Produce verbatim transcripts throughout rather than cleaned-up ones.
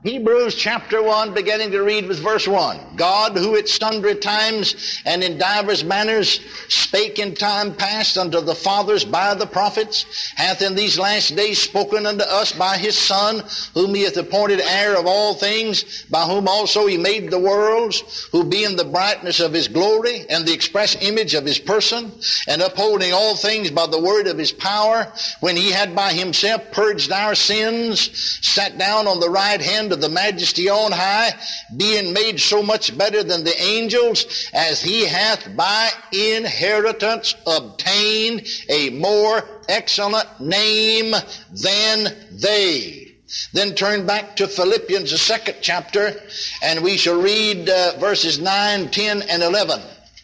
Hebrews chapter one, beginning to read with verse one. God, who at sundry times and in divers manners spake in time past unto the fathers by the prophets, hath in these last days spoken unto us by his Son, whom he hath appointed heir of all things, by whom also he made the worlds, who being the brightness of his glory and the express image of his person, and upholding all things by the word of his power, when he had by himself purged our sins, sat down on the right hand of the majesty on high, being made so much better than the angels, as he hath by inheritance obtained a more excellent name than they. Then turn back to Philippians, the second chapter, and we shall read uh, verses nine, ten, and eleven.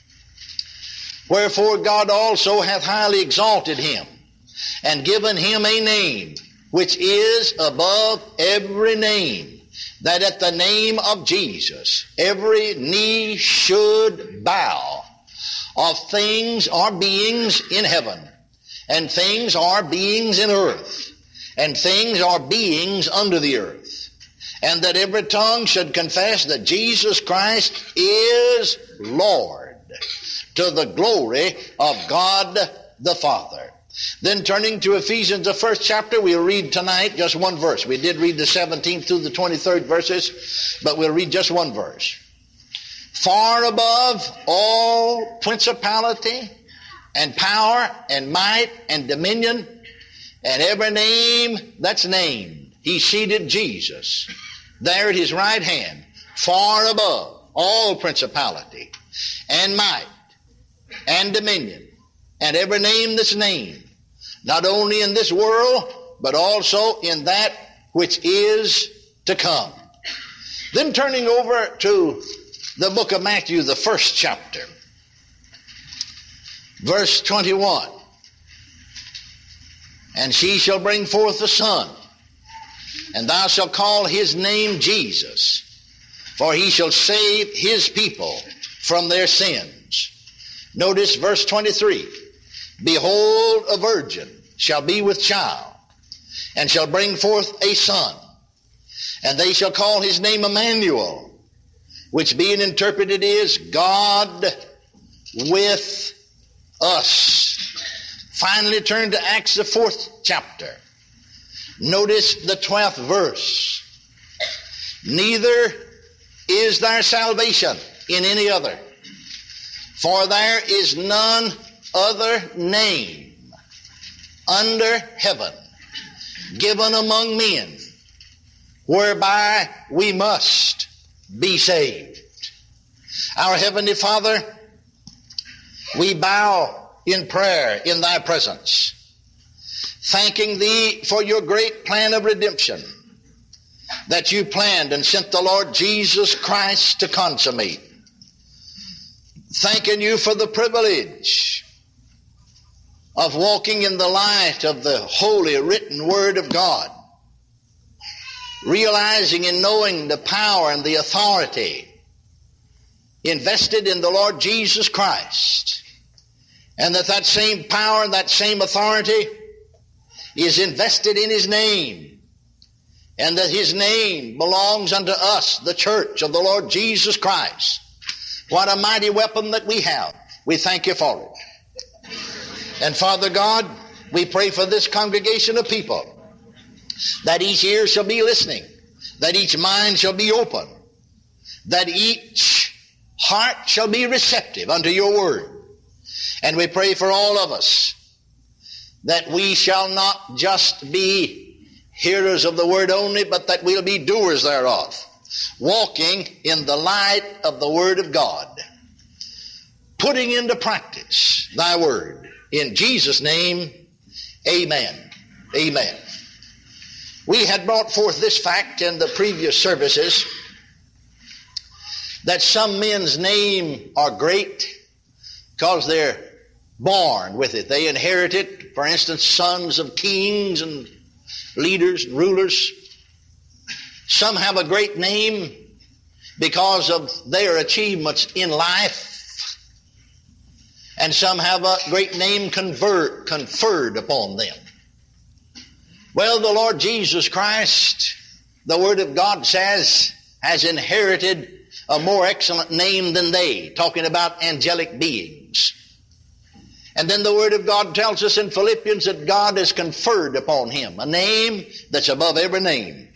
Wherefore God also hath highly exalted him, and given him a name which is above every name, that at the name of Jesus every knee should bow, of things or beings in heaven, and things or beings in earth, and things or beings under the earth, and that every tongue should confess that Jesus Christ is Lord, to the glory of God the Father. Then turning to Ephesians, the first chapter, we'll read tonight just one verse. We did read the seventeenth through the twenty-third verses, but we'll read just one verse. Far above all principality and power and might and dominion and every name that's named, he seated Jesus there at his right hand, far above all principality and might and dominion and every name that's named, not only in this world, but also in that which is to come. Then turning over to the book of Matthew, the first chapter, verse twenty-one. And she shall bring forth a son, and thou shalt call his name Jesus, for he shall save his people from their sins. Notice verse twenty-three. Behold, a virgin shall be with child, and shall bring forth a son, and they shall call his name Emmanuel, which being interpreted is God with us. Finally turn to Acts, the fourth chapter. Notice the twelfth verse. Neither is there salvation in any other, for there is none other name under heaven given among men whereby we must be saved. Our Heavenly Father, we bow in prayer in thy presence, thanking thee for your great plan of redemption that you planned and sent the Lord Jesus Christ to consummate. Thanking you for the privilege of walking in the light of the holy written Word of God, realizing and knowing the power and the authority invested in the Lord Jesus Christ, and that that same power and that same authority is invested in his name, and that his name belongs unto us, the church of the Lord Jesus Christ. What a mighty weapon that we have. We thank you for it. And Father God, we pray for this congregation of people, that each ear shall be listening, that each mind shall be open, that each heart shall be receptive unto your word. And we pray for all of us, that we shall not just be hearers of the word only, but that we'll be doers thereof, walking in the light of the word of God, putting into practice thy word. In Jesus' name, amen. Amen. We had brought forth this fact in the previous services, that some men's name are great because they're born with it. They inherit it. For instance, sons of kings and leaders and rulers. Some have a great name because of their achievements in life. And some have a great name convert, conferred upon them. Well, the Lord Jesus Christ the Word of God says, has inherited a more excellent name than they, talking about angelic beings. And then the Word of God tells us in Philippians that God has conferred upon him a name that's above every name,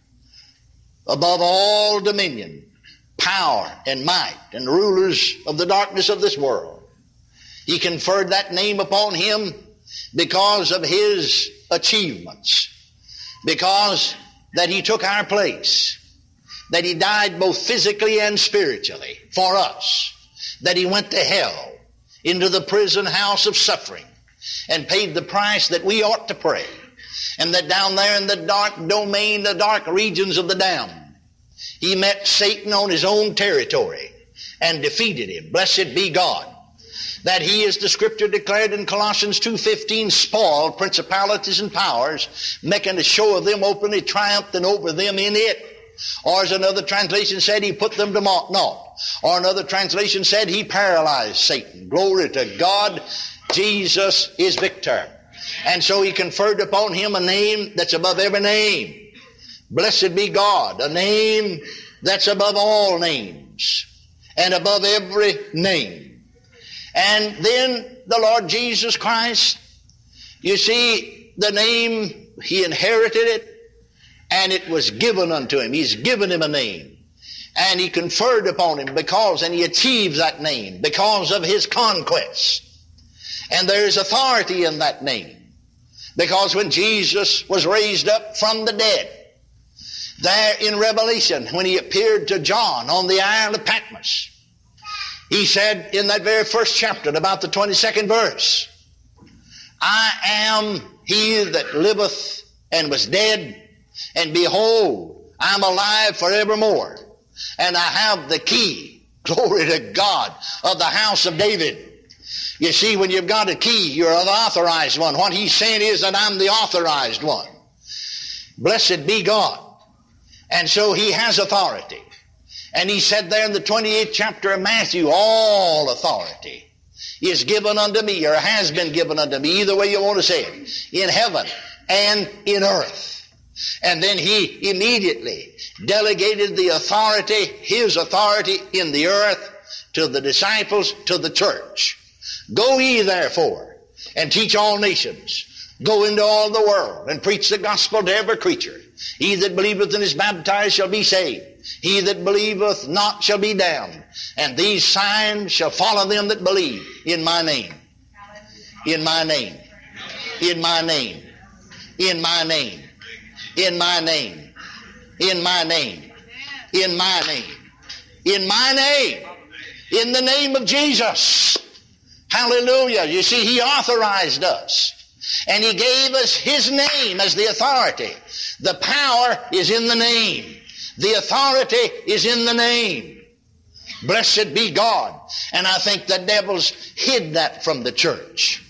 above all dominion, power, and might, and rulers of the darkness of this world. He conferred that name upon him because of his achievements, because that he took our place, that he died both physically and spiritually for us, that he went to hell, into the prison house of suffering, and paid the price that we ought to pay, and that down there in the dark domain, the dark regions of the damned, he met Satan on his own territory and defeated him. Blessed be God, that he, as the Scripture declared in Colossians two fifteen, spoiled principalities and powers, making a show of them openly, triumphing over them in it. Or as another translation said, he put them to naught. Or another translation said, he paralyzed Satan. Glory to God, Jesus is victor. And so he conferred upon him a name that's above every name. Blessed be God, a name that's above all names and above every name. And then the Lord Jesus Christ, you see, the name, he inherited it, and it was given unto him. He's given him a name. And he conferred upon him because, and he achieves that name because of his conquests. And there is authority in that name. Because when Jesus was raised up from the dead, there in Revelation, when he appeared to John on the isle of Patmos, he said in that very first chapter, about the twenty-second verse, I am he that liveth and was dead, and behold, I'm alive forevermore, and I have the key, glory to God, of the house of David. You see, when you've got a key, you're the authorized one. What he's saying is that I'm the authorized one. Blessed be God. And so he has authority. And he said there in the twenty-eighth chapter of Matthew, all authority is given unto me, or has been given unto me, either way you want to say it, in heaven and in earth. And then he immediately delegated the authority, his authority in the earth, to the disciples, to the church. Go ye therefore and teach all nations. Go into all the world and preach the gospel to every creature. He that believeth and is baptized shall be saved. He that believeth not shall be damned. And these signs shall follow them that believe in my name. In my name. In my name. In my name. In my name. In my name. In my name. In my name. In the name of Jesus. Hallelujah. You see, he authorized us. And he gave us his name as the authority. The power is in the name. The authority is in the name. Blessed be God. And I think the devils hid that from the church.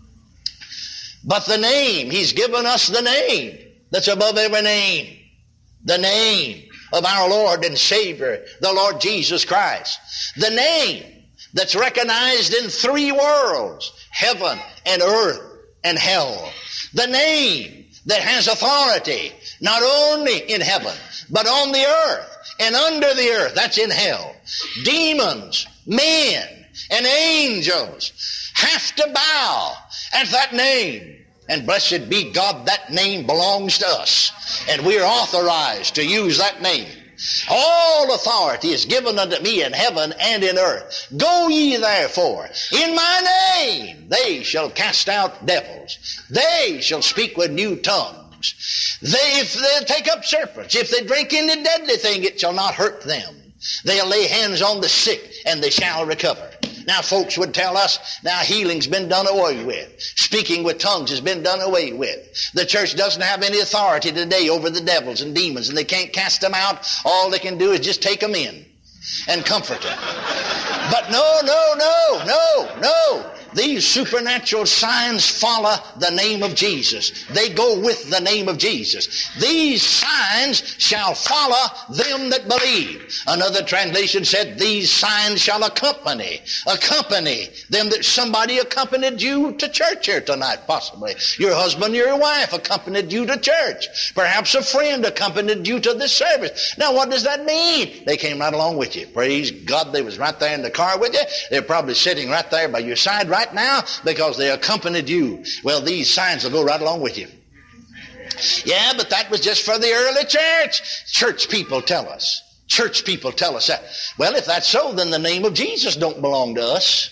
But the name, he's given us the name that's above every name. The name of our Lord and Savior, the Lord Jesus Christ. The name that's recognized in three worlds, heaven and earth and hell. The name that has authority, not only in heaven, but on the earth and under the earth, that's in hell. Demons, men, and angels have to bow at that name. And blessed be God, that name belongs to us. And we are authorized to use that name. All authority is given unto me in heaven and in earth. Go ye therefore, in my name they shall cast out devils. They shall speak with new tongues. They, if they take up serpents, if they drink any deadly thing, it shall not hurt them. They'll lay hands on the sick and they shall recover. Now folks would tell us, now healing's been done away with. Speaking with tongues has been done away with. The church doesn't have any authority today over the devils and demons, and they can't cast them out. All they can do is just take them in and comfort them. But no, no, no, no, no. These supernatural signs follow the name of Jesus. They go with the name of Jesus. These signs shall follow them that believe. Another translation said, these signs shall accompany, accompany them. That somebody accompanied you to church here tonight, possibly. Your husband, your wife accompanied you to church. Perhaps a friend accompanied you to this service. Now what does that mean? They came right along with you. Praise God, they was right there in the car with you. They're probably sitting right there by your side right now because they accompanied you. Well, these signs will go right along with you. Yeah, but that was just for the early church. Church people tell us. Church people tell us that. Well, if that's so, then the name of Jesus don't belong to us.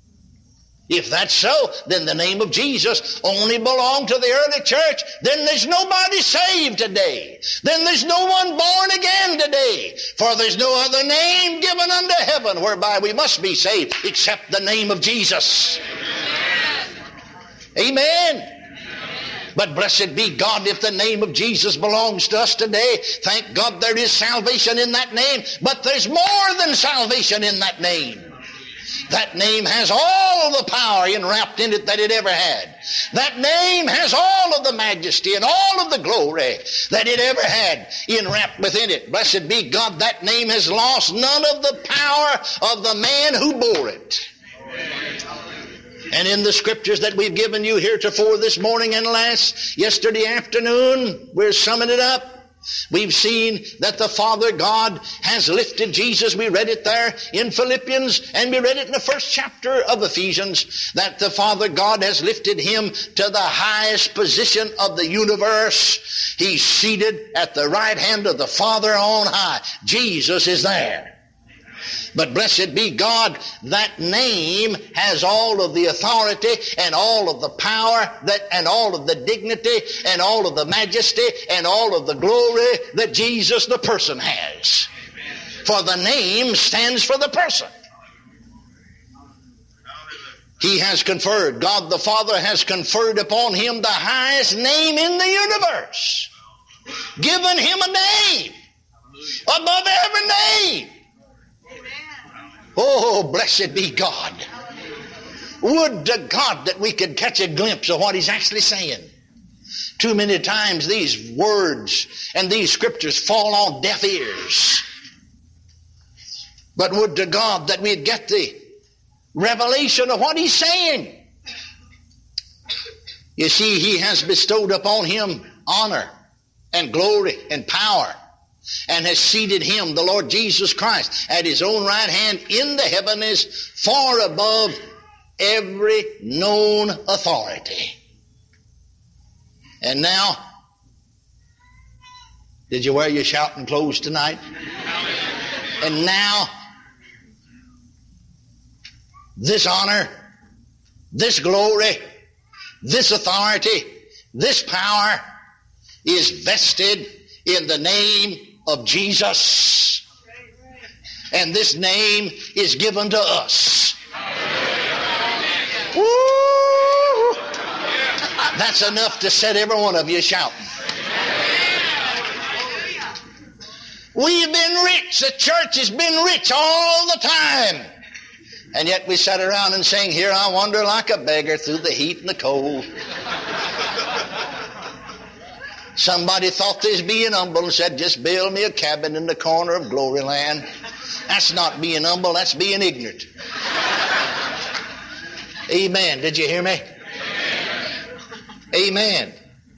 If that's so, then the name of Jesus only belonged to the early church. Then there's nobody saved today. Then there's no one born again today. For there's no other name given unto heaven whereby we must be saved except the name of Jesus. Amen. Amen. But blessed be God, if the name of Jesus belongs to us today, thank God there is salvation in that name. But there's more than salvation in that name. That name has all the power enwrapped in it that it ever had. That name has all of the majesty and all of the glory that it ever had enwrapped within it. Blessed be God, that name has lost none of the power of the man who bore it. And in the scriptures that we've given you heretofore this morning and last, yesterday afternoon, we're summing it up. We've seen that the Father God has lifted Jesus. We read it there in Philippians, and we read it in the first chapter of Ephesians, that the Father God has lifted him to the highest position of the universe. He's seated at the right hand of the Father on high. Jesus is there. But blessed be God, that name has all of the authority and all of the power that, and all of the dignity and all of the majesty and all of the glory that Jesus the person has. For the name stands for the person. He has conferred, God the Father has conferred upon him the highest name in the universe. Given him a name above every name. Oh, blessed be God. Would to God that we could catch a glimpse of what he's actually saying. Too many times these words and these scriptures fall on deaf ears. But would to God that we'd get the revelation of what he's saying. You see, he has bestowed upon him honor and glory and power, and has seated him, the Lord Jesus Christ, at his own right hand in the heavens, far above every known authority. And now, did you wear your shouting clothes tonight? And now, this honor, this glory, this authority, this power is vested in the name of Jesus. And this name is given to us. Woo! That's enough to set every one of you shouting. We've been rich. The church has been rich all the time. And yet we sat around and sang, here I wander like a beggar through the heat and the cold. Somebody thought they was being humble and said, just build me a cabin in the corner of Glory Land. That's not being humble, that's being ignorant. Amen. Did you hear me? Amen. Amen.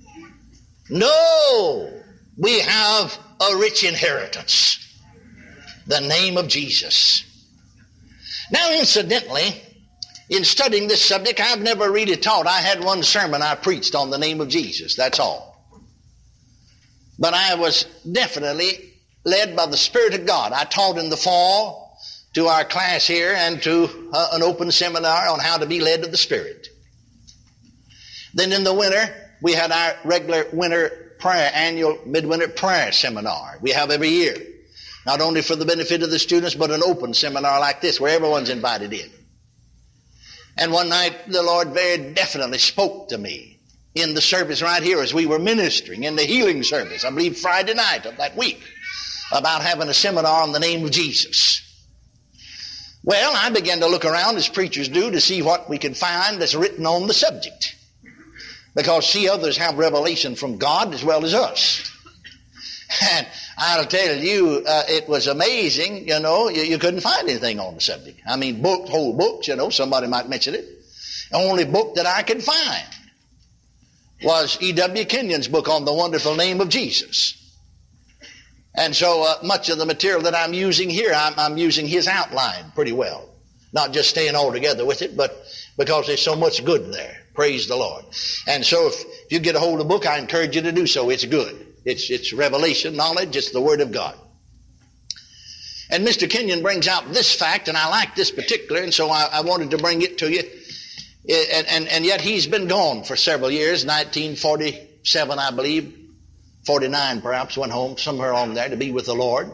No, we have a rich inheritance. The name of Jesus. Now, incidentally, in studying this subject, I've never really taught. I had one sermon I preached on the name of Jesus. That's all. But I was definitely led by the Spirit of God. I taught in the fall to our class here and to uh, an open seminar on how to be led of the Spirit. Then in the winter, we had our regular winter prayer, annual midwinter prayer seminar we have every year. Not only for the benefit of the students, but an open seminar like this where everyone's invited in. And one night the Lord very definitely spoke to me in the service right here as we were ministering in the healing service, I believe Friday night of that week, about having a seminar on the name of Jesus. Well, I began to look around as preachers do to see what we could find that's written on the subject. Because, see, others have revelation from God as well as us. And I'll tell you, uh, it was amazing, you know, you, you couldn't find anything on the subject. I mean, book, whole books, you know, somebody might mention it. The only book that I could find was E W Kenyon's book on the wonderful name of Jesus. And so uh, much of the material that I'm using here, I'm, I'm using his outline pretty well. Not just staying all together with it, but because there's so much good there. Praise the Lord. And so if you get a hold of the book, I encourage you to do so. It's good. It's, it's revelation, knowledge. It's the Word of God. And Mister Kenyon brings out this fact, and I like this particular, and so I, I wanted to bring it to you. And, and, and yet he's been gone for several years, nineteen forty-seven, I believe, forty-nine perhaps, went home somewhere on there to be with the Lord.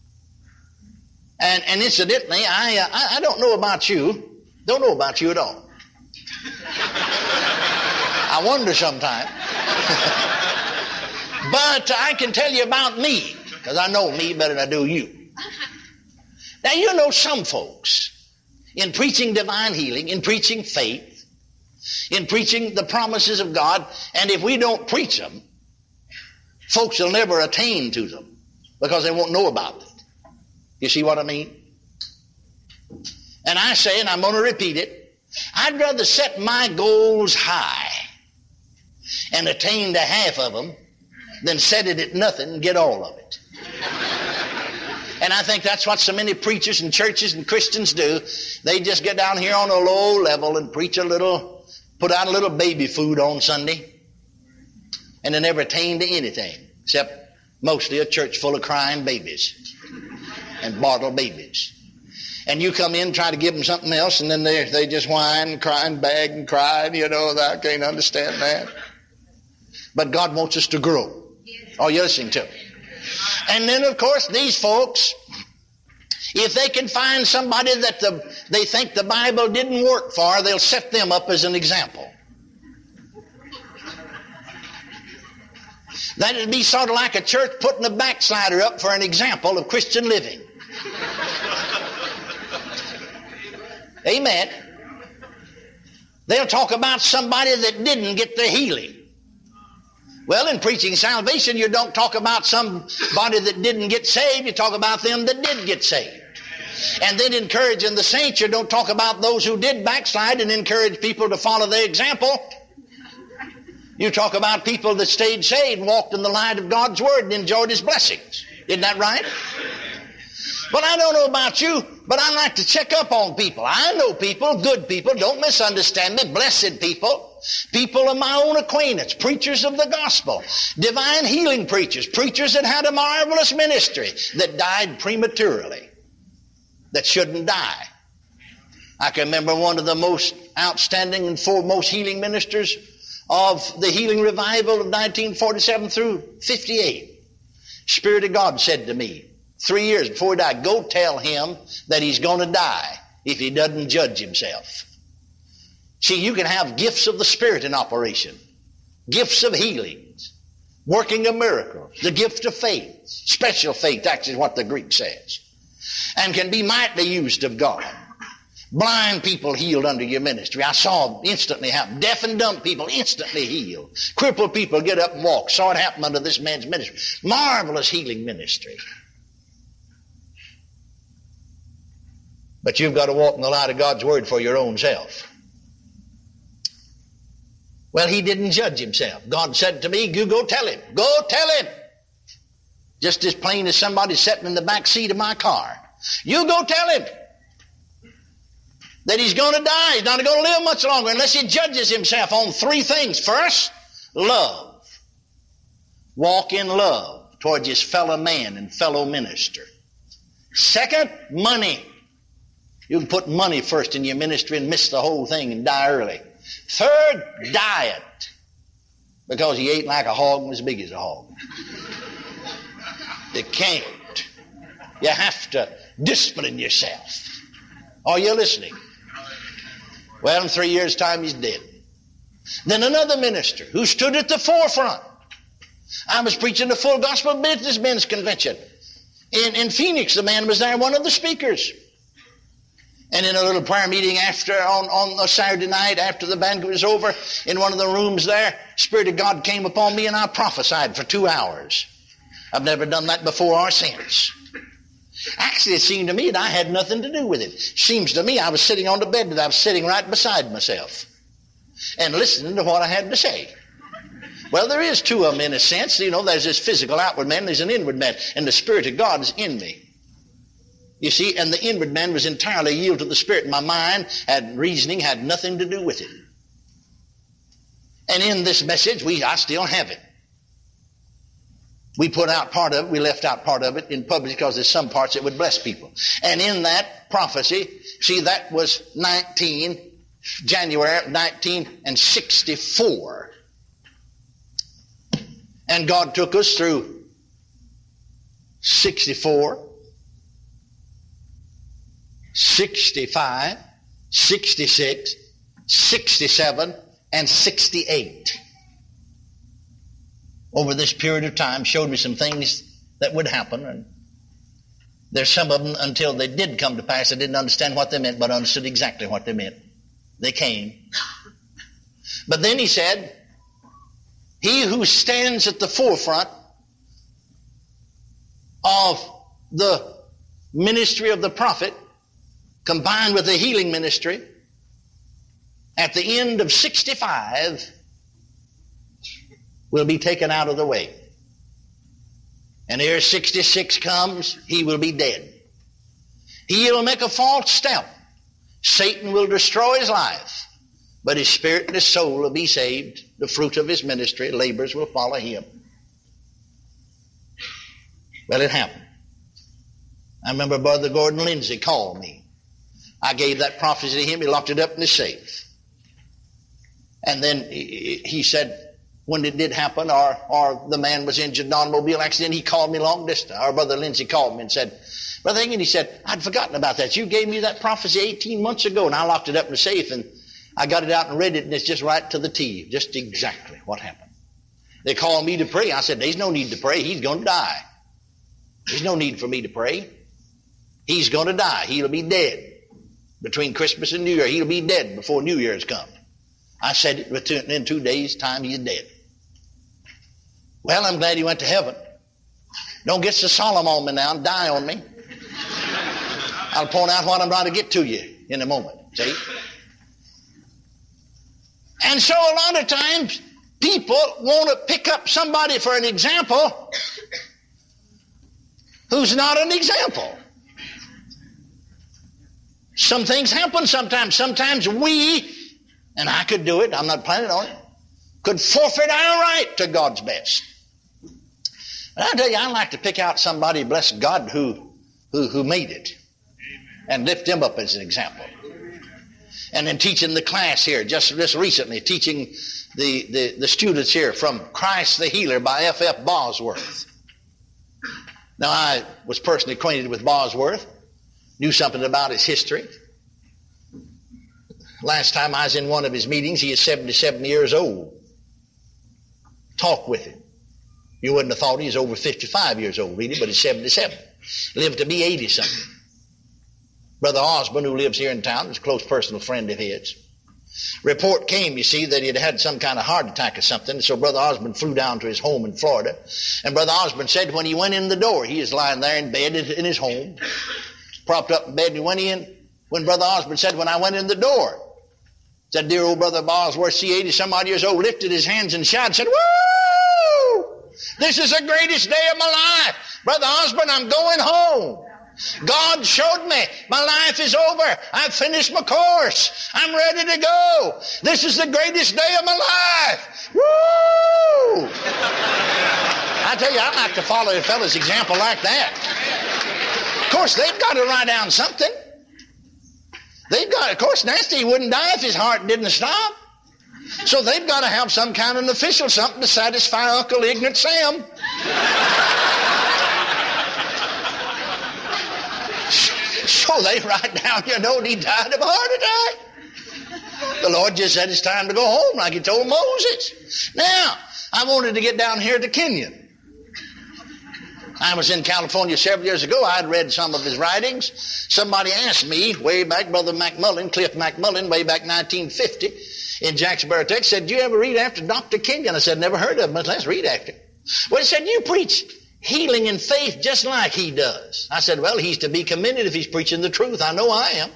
And, and incidentally, I, uh, I, I don't know about you, don't know about you at all. I wonder sometimes. But I can tell you about me, because I know me better than I do you. Now, you know some folks, in preaching divine healing, in preaching faith, in preaching the promises of God, and if we don't preach them, folks will never attain to them because they won't know about it. You see what I mean? And I say, and I'm going to repeat it, I'd rather set my goals high and attain to half of them than set it at nothing and get all of it. And I think that's what so many preachers and churches and Christians do. They just get down here on a low level and preach a little, put out a little baby food on Sunday, and they never attain to anything except mostly a church full of crying babies and bottle babies. And you come in, try to give them something else, and then they they just whine and cry and beg and cry, and you know, I can't understand that. But God wants us to grow. Oh, you're listening to me. And then, of course, these folks, if they can find somebody that the, they think the Bible didn't work for, they'll set them up as an example. That would be sort of like a church putting a backslider up for an example of Christian living. Amen. They'll talk about somebody that didn't get the healing. Well, in preaching salvation, you don't talk about somebody that didn't get saved. You talk about them that did get saved. And then encouraging the saints, you don't talk about those who did backslide and encourage people to follow their example. You talk about people that stayed saved and walked in the light of God's Word and enjoyed His blessings. Isn't that right? But I don't know about you, but I like to check up on people. I know people, good people, don't misunderstand me, blessed people. People of my own acquaintance, preachers of the gospel, divine healing preachers, preachers that had a marvelous ministry that died prematurely, that shouldn't die. I can remember one of the most outstanding and foremost healing ministers of the healing revival of nineteen forty-seven through fifty-eight. Spirit of God said to me, three years before he died, go tell him that he's going to die if he doesn't judge himself. See, you can have gifts of the Spirit in operation, gifts of healings, working of miracles, the gift of faith, special faith, actually is what the Greek says, and can be mightily used of God. Blind people healed under your ministry. I saw instantly happen. Deaf and dumb people instantly healed. Crippled people get up and walk. Saw it happen under this man's ministry. Marvelous healing ministry. But you've got to walk in the light of God's Word for your own self. Well, he didn't judge himself. God said to me, you go tell him. Go tell him. Just as plain as somebody sitting in the back seat of my car. You go tell him that he's going to die. He's not going to live much longer unless he judges himself on three things. First, love. Walk in love towards his fellow man and fellow minister. Second, money. You can put money first in your ministry and miss the whole thing and die early. Third, diet. Because he ate like a hog and was as big as a hog. You can't. You have to discipline yourself. Are you listening? Well, in three years' time, he's dead. Then another minister who stood at the forefront. I was preaching the full gospel businessmen's convention. In, in Phoenix, the man was there, one of the speakers. And in a little prayer meeting after, on, on a Saturday night after the banquet was over, in one of the rooms there, Spirit of God came upon me and I prophesied for two hours. I've never done that before or since. Actually, it seemed to me that I had nothing to do with it. Seems to me I was sitting on the bed, that I was sitting right beside myself and listening to what I had to say. Well, there is two of them in a sense. You know, there's this physical outward man, there's an inward man, and the Spirit of God is in me. You see, and the inward man was entirely yielded to the Spirit. My mind and reasoning had nothing to do with it. And in this message, we I still have it. We put out part of it, we left out part of it in public because there's some parts that would bless people. And in that prophecy, see, that was nineteen, January nineteen sixty-four. And God took us through sixty-four, sixty-five, sixty-six, sixty-seven, and sixty-eight. Over this period of time, showed me some things that would happen. And there's some of them, until they did come to pass, I didn't understand what they meant, but I understood exactly what they meant. They came. But then he said, he who stands at the forefront of the ministry of the prophet, combined with the healing ministry, at the end of sixty-five, will be taken out of the way. And ere sixty-six comes, he will be dead. He will make a false step. Satan will destroy his life, but his spirit and his soul will be saved. The fruit of his ministry, labors will follow him. Well, it happened. I remember Brother Gordon Lindsay called me. I gave that prophecy to him. He locked it up in his safe. And then he said, when it did happen, or, or the man was injured in an automobile accident, he called me long distance. Our Brother Lindsay called me and said, Brother Hagin, he said, I'd forgotten about that. You gave me that prophecy eighteen months ago, and I locked it up in the safe, and I got it out and read it, and it's just right to the T, just exactly what happened. They called me to pray. I said, there's no need to pray. He's going to die. There's no need for me to pray. He's going to die. He'll be dead. Between Christmas and New Year, he'll be dead before New Year's come. I said it in two days' time, he's dead. Well, I'm glad he went to heaven. Don't get so solemn on me now and die on me. I'll point out what I'm trying to get to you in a moment. See? And so a lot of times people want to pick up somebody for an example who's not an example. Some things happen sometimes. Sometimes we, and I could do it, I'm not planning on it, could forfeit our right to God's best. But I tell you, I like to pick out somebody, bless God, who, who, who made it, and lift them up as an example. And in teaching the class here, just, just recently, teaching the, the, the students here from Christ the Healer by F F Bosworth. Now, I was personally acquainted with Bosworth, knew something about his history. Last time I was in one of his meetings, he is seventy-seven years old. Talked with him. You wouldn't have thought he was over fifty-five years old, really, but he's seventy-seven. Lived to be eighty-something. Brother Osborne, who lives here in town, is a close personal friend of his. Report came, you see, that he had had some kind of heart attack or something, so Brother Osborne flew down to his home in Florida. And Brother Osborne said when he went in the door, he was lying there in bed in his home, propped up in bed, and he went in. When Brother Osborne said, when I went in the door, said, dear old Brother Bosworth, see, eighty-some-odd years old, lifted his hands and shouted, said, woo! This is the greatest day of my life. Brother Osborne, I'm going home. God showed me my life is over. I've finished my course. I'm ready to go. This is the greatest day of my life. Woo! I tell you, I like to follow a fellow's example like that. Of course, they've got to write down something. They've got, of course, Nasty he wouldn't die if his heart didn't stop. So they've got to have some kind of an official something to satisfy Uncle Ignorant Sam. So they write down, you know, he died of a heart attack. The Lord just said it's time to go home, like he told Moses. Now, I wanted to get down here to Kenyon. I was in California several years ago. I'd read some of his writings. Somebody asked me way back, Brother McMullen, Cliff McMullen, way back nineteen fifty in Jacksonville, Texas, said, "Do you ever read after Doctor Kenyon?" I said, "Never heard of him, but let's read after him." Well, he said, "You preach healing and faith just like he does." I said, "Well, he's to be commended if he's preaching the truth. I know I am."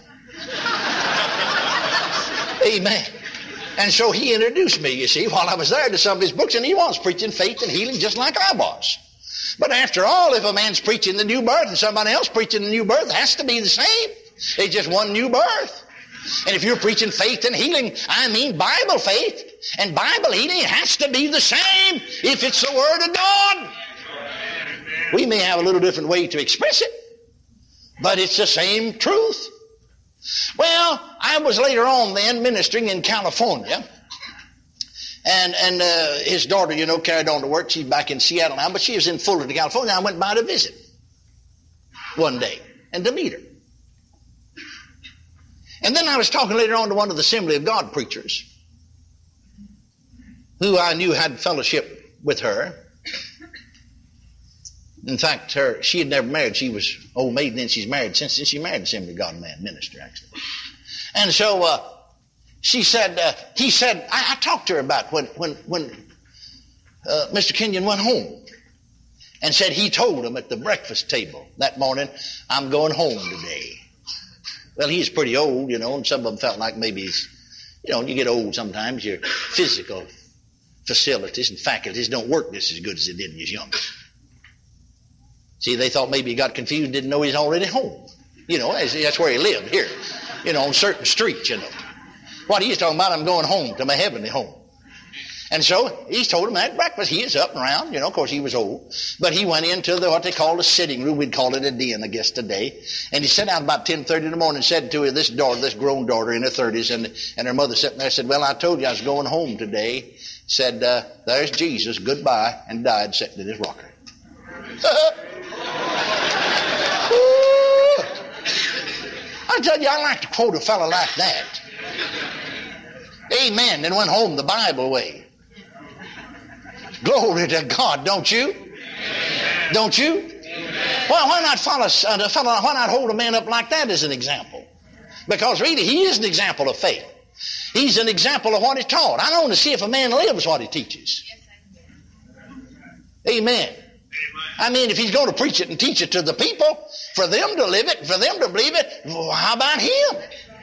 Amen. And so he introduced me, you see, while I was there to some of his books, and he was preaching faith and healing just like I was. But after all, if a man's preaching the new birth and somebody else preaching the new birth, it has to be the same. It's just one new birth. And if you're preaching faith and healing, I mean Bible faith and Bible healing, it has to be the same if it's the Word of God. We may have a little different way to express it, but it's the same truth. Well, I was later on then ministering in California, and and uh, his daughter, you know, carried on to work. She's back in Seattle now, but she was in Fullerton, California. I went by to visit one day and to meet her. And then I was talking later on to one of the Assembly of God preachers who I knew had fellowship with her. In fact, her she had never married. She was old maid, and then she's married since. She married an Assembly of God man minister, actually. And so uh, she said, uh, he said, I, I talked to her about when when when uh, Mister Kenyon went home, and said he told him at the breakfast table that morning, "I'm going home today." Well, he's pretty old, you know, and some of them felt like maybe he's, you know, when you get old sometimes, your physical facilities and faculties don't work just as good as they did when you was younger. See, they thought maybe he got confused, didn't know he's already home. You know, that's where he lived, here, you know, on certain streets, you know. What he's talking about, I'm going home to my heavenly home. And so he's told him at breakfast, he is up and around, you know, of course he was old. But he went into the, what they call the sitting room, we'd call it a den, I guess, today. And he sat down about ten thirty in the morning and said to her, this daughter, this grown daughter in her thirties, and, and her mother sitting there, said, "Well, I told you I was going home today." Said, uh, "There's Jesus, goodbye," and died sitting in his rocker. I tell you, I like to quote a fellow like that. Amen. Then went home the Bible way. Glory to God, don't you? Amen. Don't you? Amen. Well, why not follow a fellow? Why not hold a man up like that as an example? Because really, he is an example of faith. He's an example of what he taught. I want to see if a man lives what he teaches. Amen. I mean, if he's going to preach it and teach it to the people, for them to live it, for them to believe it, well, how about him?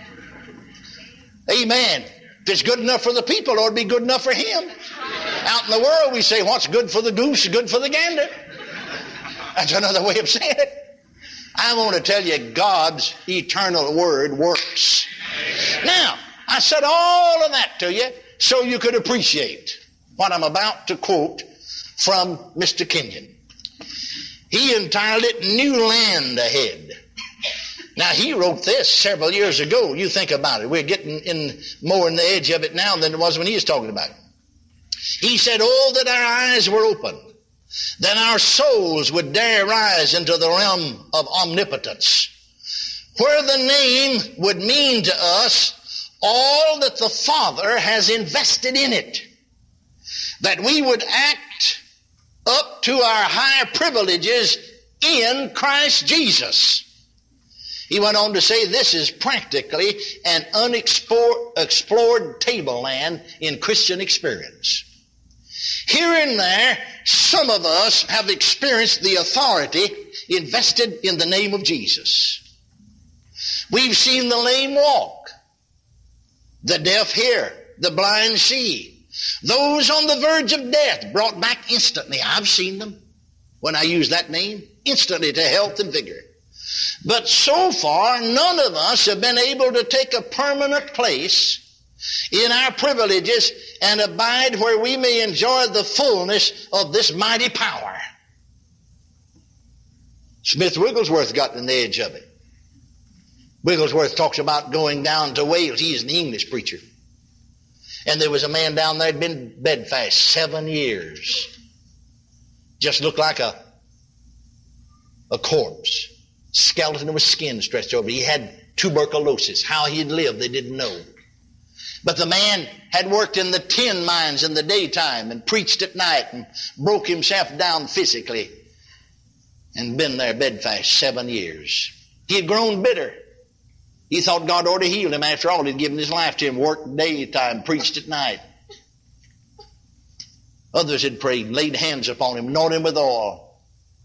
Amen. If it's good enough for the people, it ought to be good enough for him. Out in the world, we say, what's good for the goose is good for the gander. That's another way of saying it. I want to tell you, God's eternal word works. Now, I said all of that to you so you could appreciate what I'm about to quote from Mister Kenyon. He entitled it New Land Ahead. Now, he wrote this several years ago. You think about it. We're getting in more in the edge of it now than it was when he was talking about it. He said, "Oh, that our eyes were open, then our souls would dare rise into the realm of omnipotence, where the name would mean to us all that the Father has invested in it, that we would act up to our higher privileges in Christ Jesus." He went on to say this is practically an unexplored tableland in Christian experience. Here and there, some of us have experienced the authority invested in the name of Jesus. We've seen the lame walk, the deaf hear, the blind see, those on the verge of death brought back instantly. I've seen them when I use that name, instantly to health and vigor. But so far, none of us have been able to take a permanent place in our privileges and abide where we may enjoy the fullness of this mighty power. Smith Wigglesworth got in the edge of it. Wigglesworth talks about going down to Wales. He is an English preacher. And there was a man down there who had been bedfast seven years. Just looked like a, a corpse. Skeleton with skin stretched over. He had tuberculosis. How he had lived, they didn't know. But the man had worked in the tin mines in the daytime and preached at night and broke himself down physically. and been there bedfast seven years. He had grown bitter. He thought God ought to heal him. After all, he'd given his life to him, worked daytime, preached at night. Others had prayed, laid hands upon him, anointed him with oil.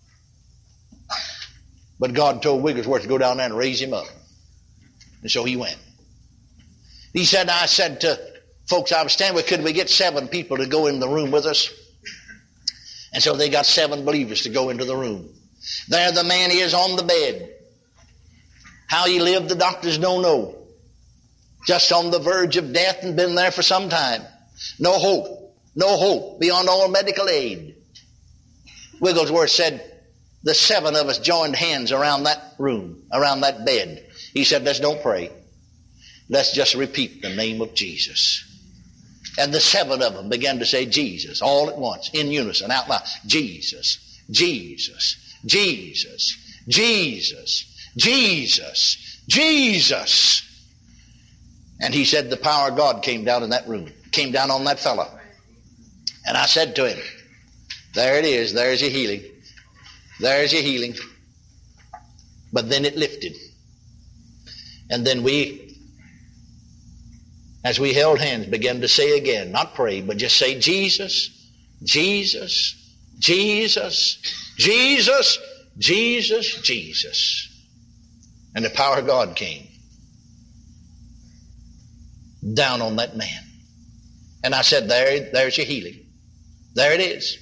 But God told Wigglesworth to go down there and raise him up. And so he went. He said, I said to folks I was standing with, could we get seven people to go in the room with us? And so they got seven believers to go into the room. There the man is on the bed. How he lived, the doctors don't know. Just on the verge of death and been there for some time. No hope. No hope beyond all medical aid. Wigglesworth said, the seven of us joined hands around that room, around that bed. He said, let's don't pray. Let's just repeat the name of Jesus. And the seven of them began to say Jesus all at once, in unison, out loud. Jesus, Jesus, Jesus, Jesus, Jesus, Jesus. And he said the power of God came down in that room, came down on that fellow. And I said to him, there it is, there's your healing. There's your healing. But then it lifted. And then we, as we held hands, began to say again, not pray, but just say Jesus, Jesus, Jesus, Jesus, Jesus, Jesus. And the power of God came down on that man. And I said, there, there's your healing. There it is.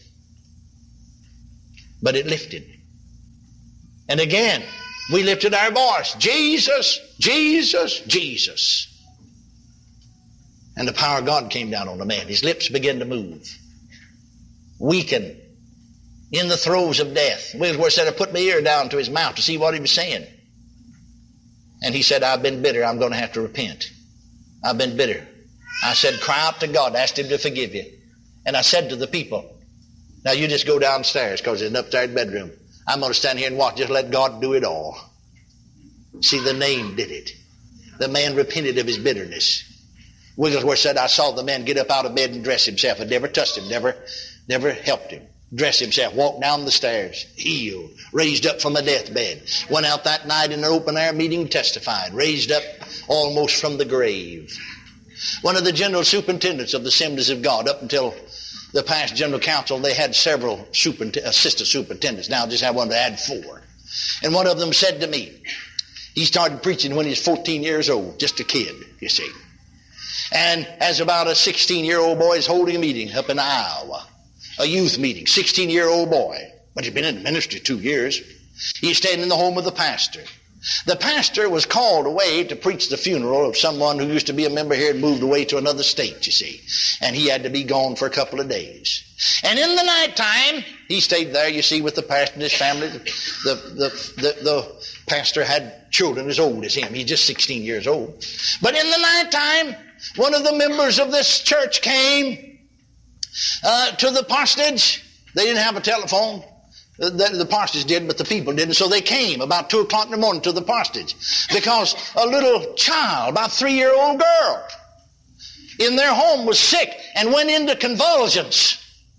But it lifted. And again, we lifted our voice. Jesus, Jesus, Jesus. And the power of God came down on the man. His lips began to move. Weakened. In the throes of death. Wigglesworth said, I put my ear down to his mouth to see what he was saying. And he said, I've been bitter. I'm going to have to repent. I've been bitter. I said, cry out to God. Ask him to forgive you. And I said to the people, now you just go downstairs because there's an upstairs bedroom. I'm going to stand here and watch. Just let God do it all. See, the name did it. The man repented of his bitterness. Wigglesworth said, I saw the man get up out of bed and dress himself. I never touched him, never, never helped him. Dress himself, walked down the stairs, healed, raised up from a deathbed. Went out that night in an open air meeting, testified, raised up almost from the grave. One of the general superintendents of the Assemblies of God, up until the past general council, they had several superint- assistant superintendents. Now just have one that had four. And one of them said to me, he started preaching when he was fourteen years old, just a kid, you see. And as about a sixteen-year-old boy is holding a meeting up in Iowa, a youth meeting, sixteen-year-old boy, but he'd been in the ministry two years. He's staying in the home of the pastor. The pastor was called away to preach the funeral of someone who used to be a member here and moved away to another state, you see. And he had to be gone for a couple of days. And in the nighttime, he stayed there, you see, with the pastor and his family. The, the, the, the pastor had children as old as him. He's just sixteen years old. But in the nighttime, one of the members of this church came uh, to the parsonage. They didn't have a telephone. The, the parsonage did, but the people didn't. So they came about two o'clock in the morning to the parsonage because a little child, about a three-year-old girl, in their home was sick and went into convulsions.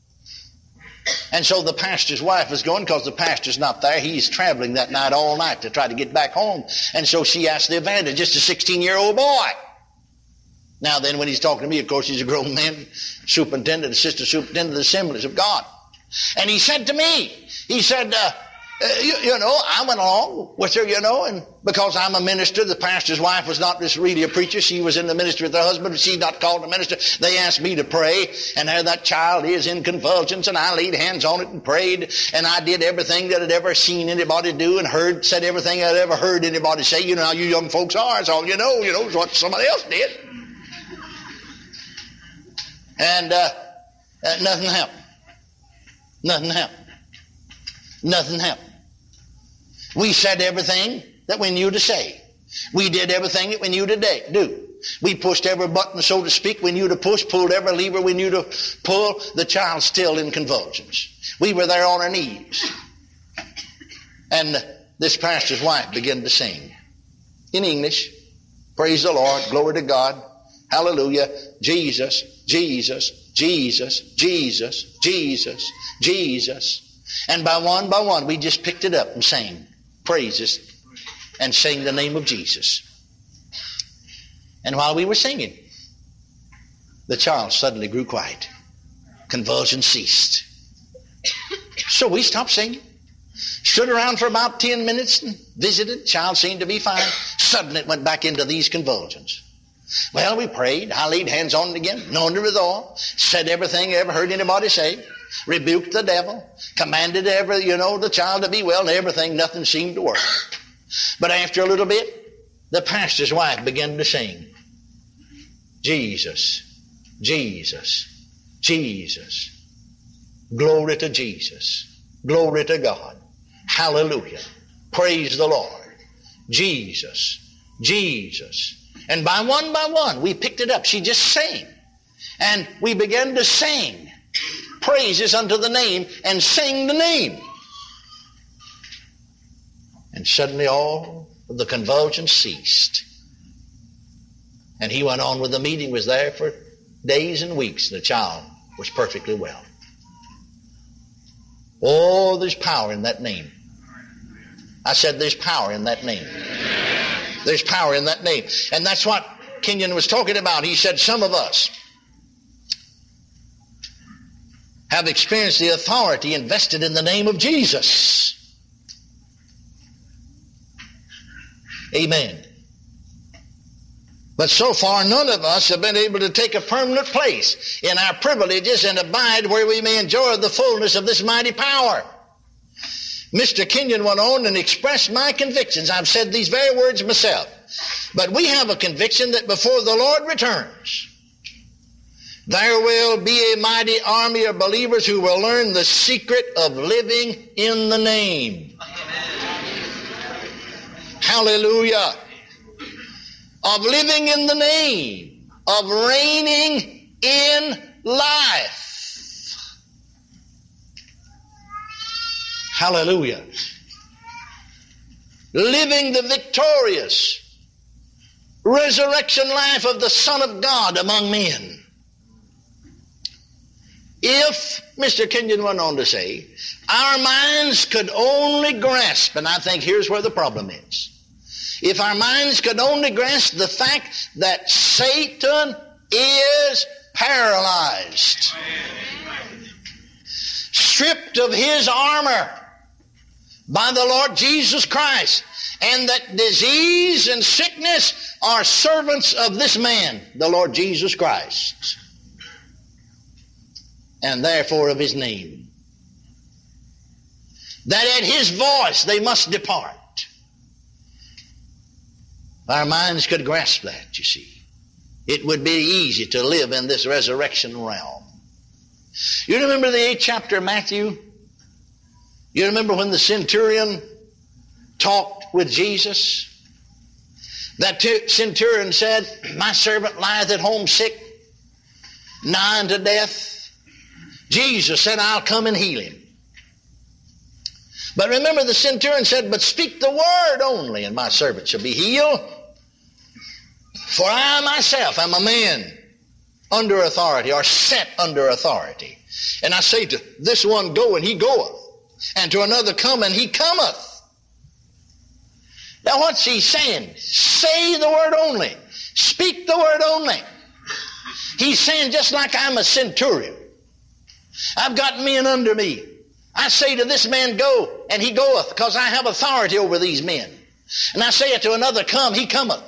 And so the pastor's wife was going because the pastor's not there. He's traveling that night all night to try to get back home. And so she asked the evangelist, just a sixteen-year-old boy. Now then, when he's talking to me, of course, he's a grown man, superintendent, assistant superintendent of the Assemblies of God. And he said to me, he said, uh, uh, you, you know, I went along with her, you know, and because I'm a minister, the pastor's wife was not just really a preacher. She was in the ministry with her husband, but she's not called a minister. They asked me to pray, and there that child is in convulsions, and I laid hands on it and prayed, and I did everything that I'd ever seen anybody do and heard, said everything I'd ever heard anybody say. You know how you young folks are. It's all you know. You know, it's what somebody else did. And uh, uh, nothing happened. Nothing happened. Nothing happened. We said everything that we knew to say. We did everything that we knew to do. We pushed every button, so to speak, we knew to push, pulled every lever we knew to pull. The child's still in convulsions. We were there on our knees. And this pastor's wife began to sing in English. Praise the Lord, glory to God, hallelujah, Jesus, Jesus, Jesus, Jesus, Jesus, Jesus. And by one by one, we just picked it up and sang praises and sang the name of Jesus. And while we were singing, the child suddenly grew quiet. Convulsion ceased. So we stopped singing. Stood around for about ten minutes and visited. Child seemed to be fine. Suddenly it went back into these convulsions. Well, we prayed. I laid hands on it again, anointed with oil, said everything I ever heard anybody say, rebuked the devil, commanded every, you know, the child to be well, and everything, nothing seemed to work. But after a little bit, the pastor's wife began to sing, Jesus, Jesus, Jesus. Glory to Jesus. Glory to God. Hallelujah. Praise the Lord. Jesus, Jesus. And by one by one, we picked it up. She just sang. And we began to sing praises unto the name and sing the name. And suddenly all of the convulsions ceased. And he went on with the meeting, was there for days and weeks. The child was perfectly well. Oh, there's power in that name. I said there's power in that name. There's power in that name. And that's what Kenyon was talking about. He said some of us have experienced the authority invested in the name of Jesus. Amen. But so far, none of us have been able to take a permanent place in our privileges and abide where we may enjoy the fullness of this mighty power. Mister Kenyon went on and expressed my convictions. I've said these very words myself. But we have a conviction that before the Lord returns, there will be a mighty army of believers who will learn the secret of living in the name. Hallelujah. Of living in the name, of reigning in life. Hallelujah. Living the victorious resurrection life of the Son of God among men. If, Mister Kenyon went on to say, our minds could only grasp, and I think here's where the problem is. If our minds could only grasp the fact that Satan is paralyzed, stripped of his armor by the Lord Jesus Christ, and that disease and sickness are servants of this man, the Lord Jesus Christ, and therefore of his name, that at his voice they must depart. Our minds could grasp that, you see. It would be easy to live in this resurrection realm. You remember the eighth chapter of Matthew? You remember when the centurion talked with Jesus? That centurion said, my servant lieth at home sick, nigh unto death. Jesus said, I'll come and heal him. But remember, the centurion said, but speak the word only, and my servant shall be healed. For I myself am a man under authority, or set under authority. And I say to this one, go, and he goeth. And to another, come, and he cometh. Now what's he saying? Say the word only. Speak the word only. He's saying, just like I'm a centurion, I've got men under me. I say to this man, go, and he goeth, because I have authority over these men. And I say it to another, come, he cometh.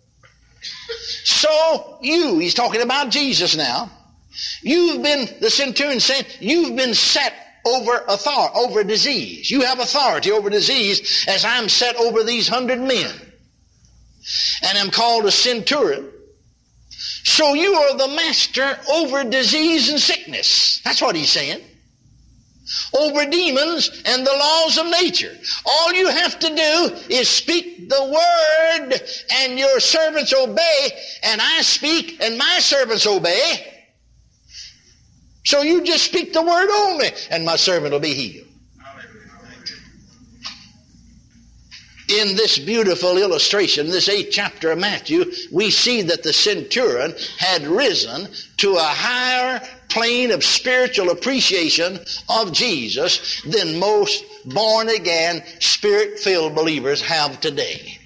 So you, he's talking about Jesus now, you've been, the centurion saying, you've been set over authority, over disease. You have authority over disease as I'm set over these hundred men. And I'm called a centurion. So you are the master over disease and sickness. That's what he's saying. Over demons and the laws of nature. All you have to do is speak the word, and your servants obey, and I speak and my servants obey. So you just speak the word only, and my servant will be healed. In this beautiful illustration, this eighth chapter of Matthew, we see that the centurion had risen to a higher plane of spiritual appreciation of Jesus than most born-again, spirit-filled believers have today.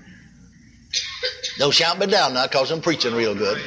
Don't shout me down now because I'm preaching real good.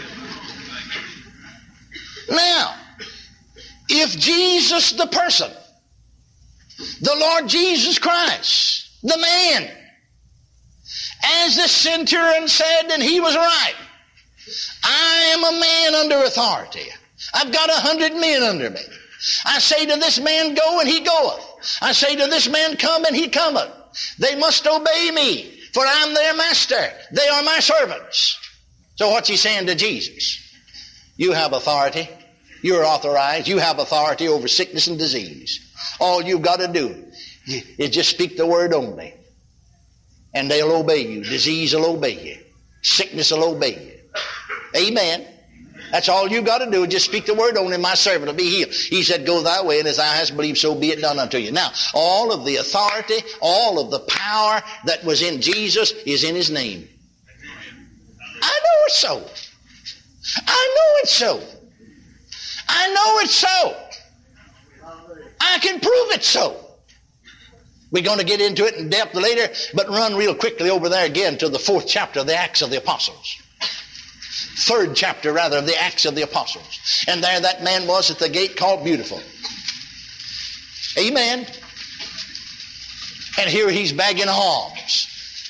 Now, if Jesus the person, the Lord Jesus Christ, the man, as the centurion said, and he was right, I am a man under authority. I've got a hundred men under me. I say to this man, go, and he goeth. I say to this man, come, and he cometh. They must obey me, for I'm their master. They are my servants. So what's he saying to Jesus? You have authority. You're authorized. You have authority over sickness and disease. All you've got to do is just speak the word only, and they'll obey you. Disease will obey you. Sickness will obey you. Amen. That's all you've got to do. Just speak the word only, my servant will be healed. He said, go thy way, and as thou hast believed, so be it done unto you. Now, all of the authority, all of the power that was in Jesus is in his name. I know it's so. I know it's so. I know it's so. I can prove it so. We're going to get into it in depth later, but run real quickly over there again to the fourth chapter of the Acts of the Apostles. Third chapter, rather, of the Acts of the Apostles. And there that man was at the gate called Beautiful. Amen. And here he's begging alms.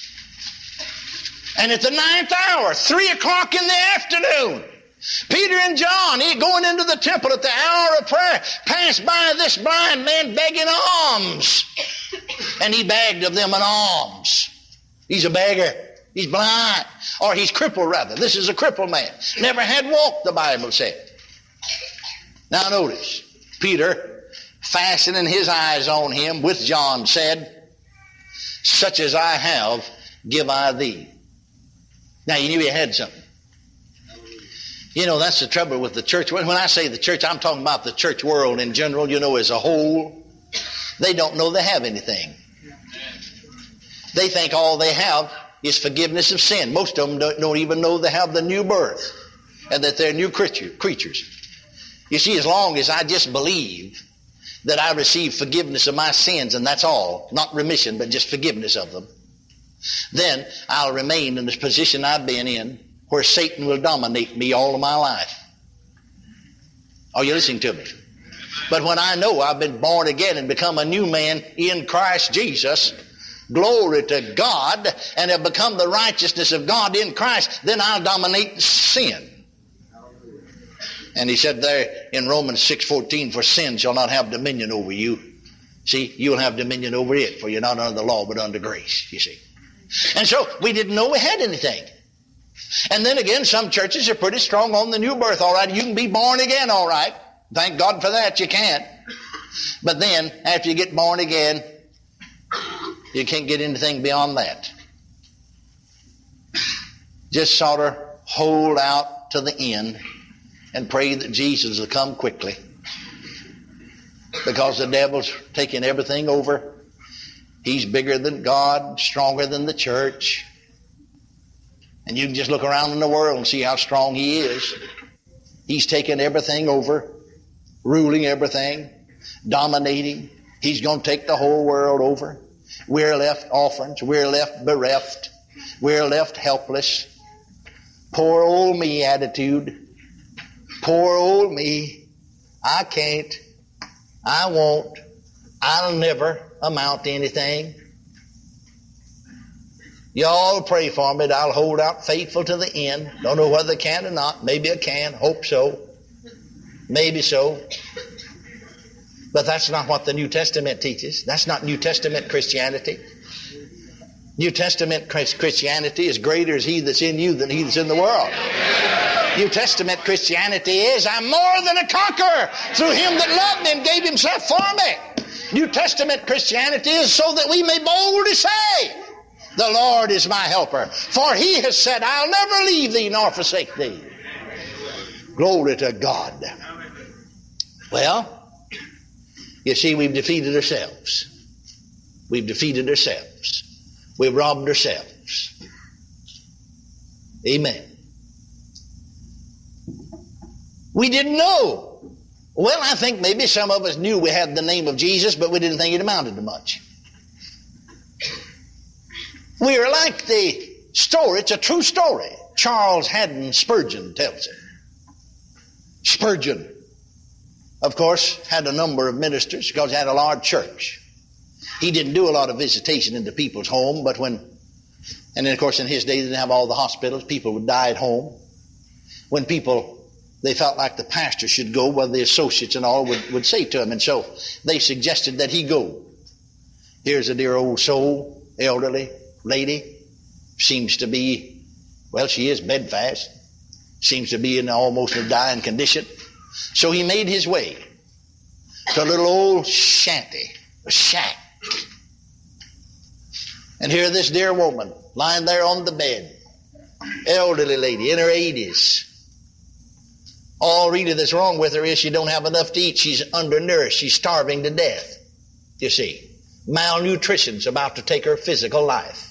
And at the ninth hour, three o'clock in the afternoon, Peter and John, he going into the temple at the hour of prayer, passed by this blind man begging alms. And he begged of them an alms. He's a beggar. He's blind. Or he's crippled, rather. This is a crippled man. Never had walked, the Bible said. Now notice, Peter, fastening his eyes on him with John, said, such as I have, give I thee. Now you knew he had something. You know, that's the trouble with the church. When I say the church, I'm talking about the church world in general, you know, as a whole. They don't know they have anything. They think all they have is forgiveness of sin. Most of them don't, don't even know they have the new birth and that they're new creature, creatures. You see, as long as I just believe that I receive forgiveness of my sins, and that's all, not remission, but just forgiveness of them, then I'll remain in the position I've been in, where Satan will dominate me all of my life. Are you listening to me? But when I know I've been born again and become a new man in Christ Jesus, glory to God, and have become the righteousness of God in Christ, then I'll dominate sin. And he said there in Romans six fourteen, for sin shall not have dominion over you. See, you'll have dominion over it, for you're not under the law but under grace, you see. And so we didn't know we had anything. And then again, some churches are pretty strong on the new birth, all right. You can be born again, all right. Thank God for that, you can't. But then, after you get born again, you can't get anything beyond that. Just sort of hold out to the end and pray that Jesus will come quickly. Because the devil's taking everything over. He's bigger than God, stronger than the church. And you can just look around in the world and see how strong he is. He's taking everything over, ruling everything, dominating. He's going to take the whole world over. We're left orphans. We're left bereft. We're left helpless. Poor old me attitude. Poor old me. I can't. I won't. I'll never amount to anything. Y'all pray for me that I'll hold out faithful to the end. Don't know whether I can or not. Maybe I can. Hope so. Maybe so. But that's not what the New Testament teaches. That's not New Testament Christianity. New Testament Christianity is greater is he that's in you than he that's in the world. New Testament Christianity is, I'm more than a conqueror through him that loved me and gave himself for me. New Testament Christianity is so that we may boldly say, the Lord is my helper. For he has said, I'll never leave thee nor forsake thee. Glory to God. Well, you see, we've defeated ourselves. We've defeated ourselves. We've robbed ourselves. Amen. We didn't know Well, I think maybe some of us knew we had the name of Jesus, but we didn't think it amounted to much. We are like the story. It's a true story. Charles Haddon Spurgeon tells it. Spurgeon, of course, had a number of ministers because he had a large church. He didn't do a lot of visitation into people's home, but when, and then of course in his day they didn't have all the hospitals. People would die at home. When people, they felt like the pastor should go, well, the associates and all would, would say to him, and so they suggested that he go. Here's a dear old soul, elderly lady, seems to be, well, she is bedfast, seems to be in almost a dying condition. So he made his way to a little old shanty, a shack. And here this dear woman lying there on the bed, elderly lady in her eighties. All really that's wrong with her is she don't have enough to eat. She's undernourished. She's starving to death. You see, malnutrition's about to take her physical life.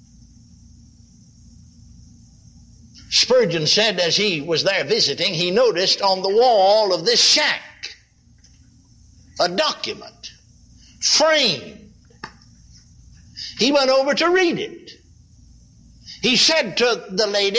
Spurgeon said as he was there visiting, he noticed on the wall of this shack a document framed. He went over to read it. He said to the lady,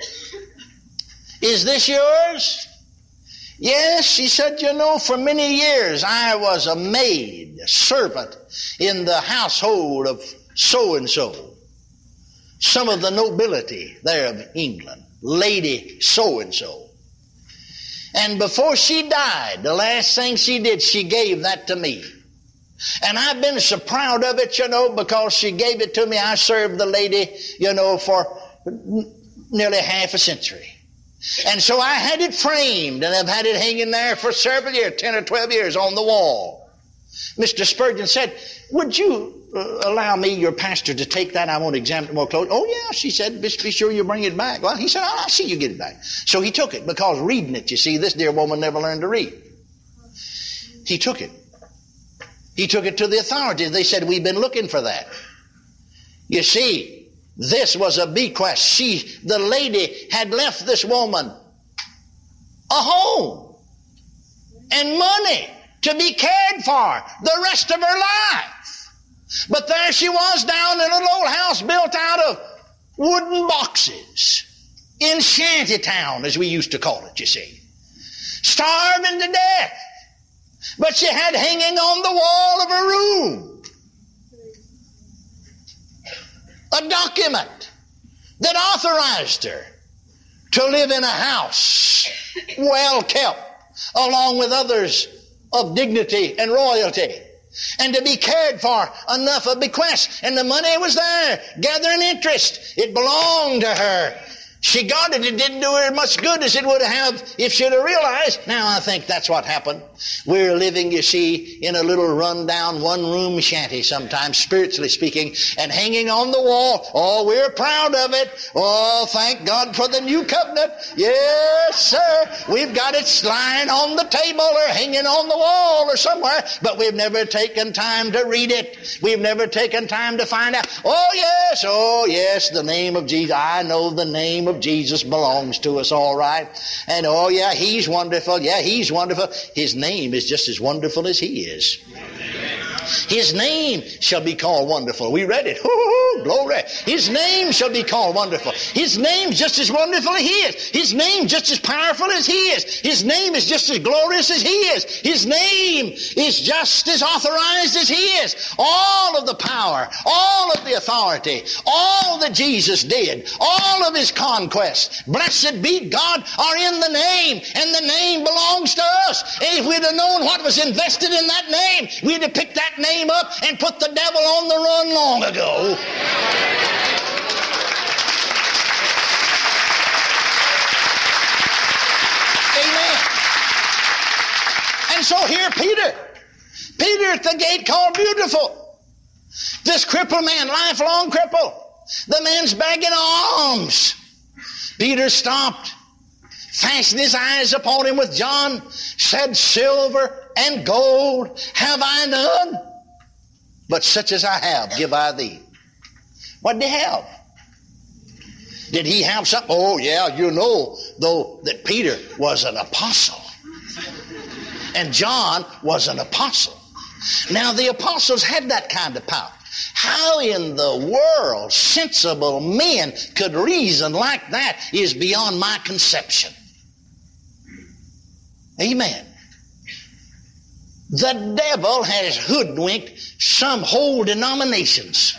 "Is this yours?" "Yes," she said, "you know, for many years I was a maid, a servant in the household of so-and-so. Some of the nobility there of England, Lady so-and-so. And before she died, the last thing she did, she gave that to me. And I've been so proud of it, you know, because she gave it to me. I served the lady, you know, for nearly half a century. And so I had it framed, and I've had it hanging there for several years, ten or twelve years on the wall." Mister Spurgeon said, "Would you uh, allow me, your pastor, to take that? I want to examine it more closely." "Oh, yeah," she said, be, be sure you bring it back." Well, he said, "I'll see you get it back." So he took it, because reading it, you see, this dear woman never learned to read. He took it. He took it to the authorities. They said, "We've been looking for that." You see, this was a bequest. She, the lady, had left this woman a home and money to be cared for the rest of her life. But there she was down in a little old house built out of wooden boxes in Shantytown, as we used to call it, you see. Starving to death. But she had hanging on the wall of her room a document that authorized her to live in a house well kept, along with others of dignity and royalty, and to be cared for, enough of bequests. And the money was there, gathering interest. It belonged to her. She got it. It didn't do her much good as it would have if she'd have realized. Now I think that's what happened. We're living, you see, in a little run-down one-room shanty sometimes, spiritually speaking, and hanging on the wall. Oh, we're proud of it. Oh, thank God for the new covenant. Yes, sir. We've got it lying on the table or hanging on the wall or somewhere, but we've never taken time to read it. We've never taken time to find out. Oh, yes, oh, yes, the name of Jesus. I know the name of Jesus belongs to us, all right. And oh yeah, he's wonderful. Yeah, he's wonderful. His name is just as wonderful as he is. His name shall be called wonderful. We read it. Hoo-hoo, glory. His name shall be called wonderful. His name's just as wonderful as he is. His name just as powerful as he is. His name is just as glorious as he is. His name is just as authorized as he is. All of the power, all of the authority, all that Jesus did, all of his conquests, blessed be God, are in the name, and the name belongs to us. And if we'd have known what was invested in that name, we'd have picked that name up and put the devil on the run long ago. Amen. And so here Peter, Peter at the gate called Beautiful. This crippled man, lifelong cripple. The man's begging alms. Peter stopped, fastened his eyes upon him with John, said, "Silver and gold have I none, but such as I have give I thee." What did he have? Did he have something? Oh yeah, you know, though, that Peter was an apostle. And John was an apostle. Now the apostles had that kind of power. How in the world sensible men could reason like that is beyond my conception. Amen. The devil has hoodwinked some whole denominations.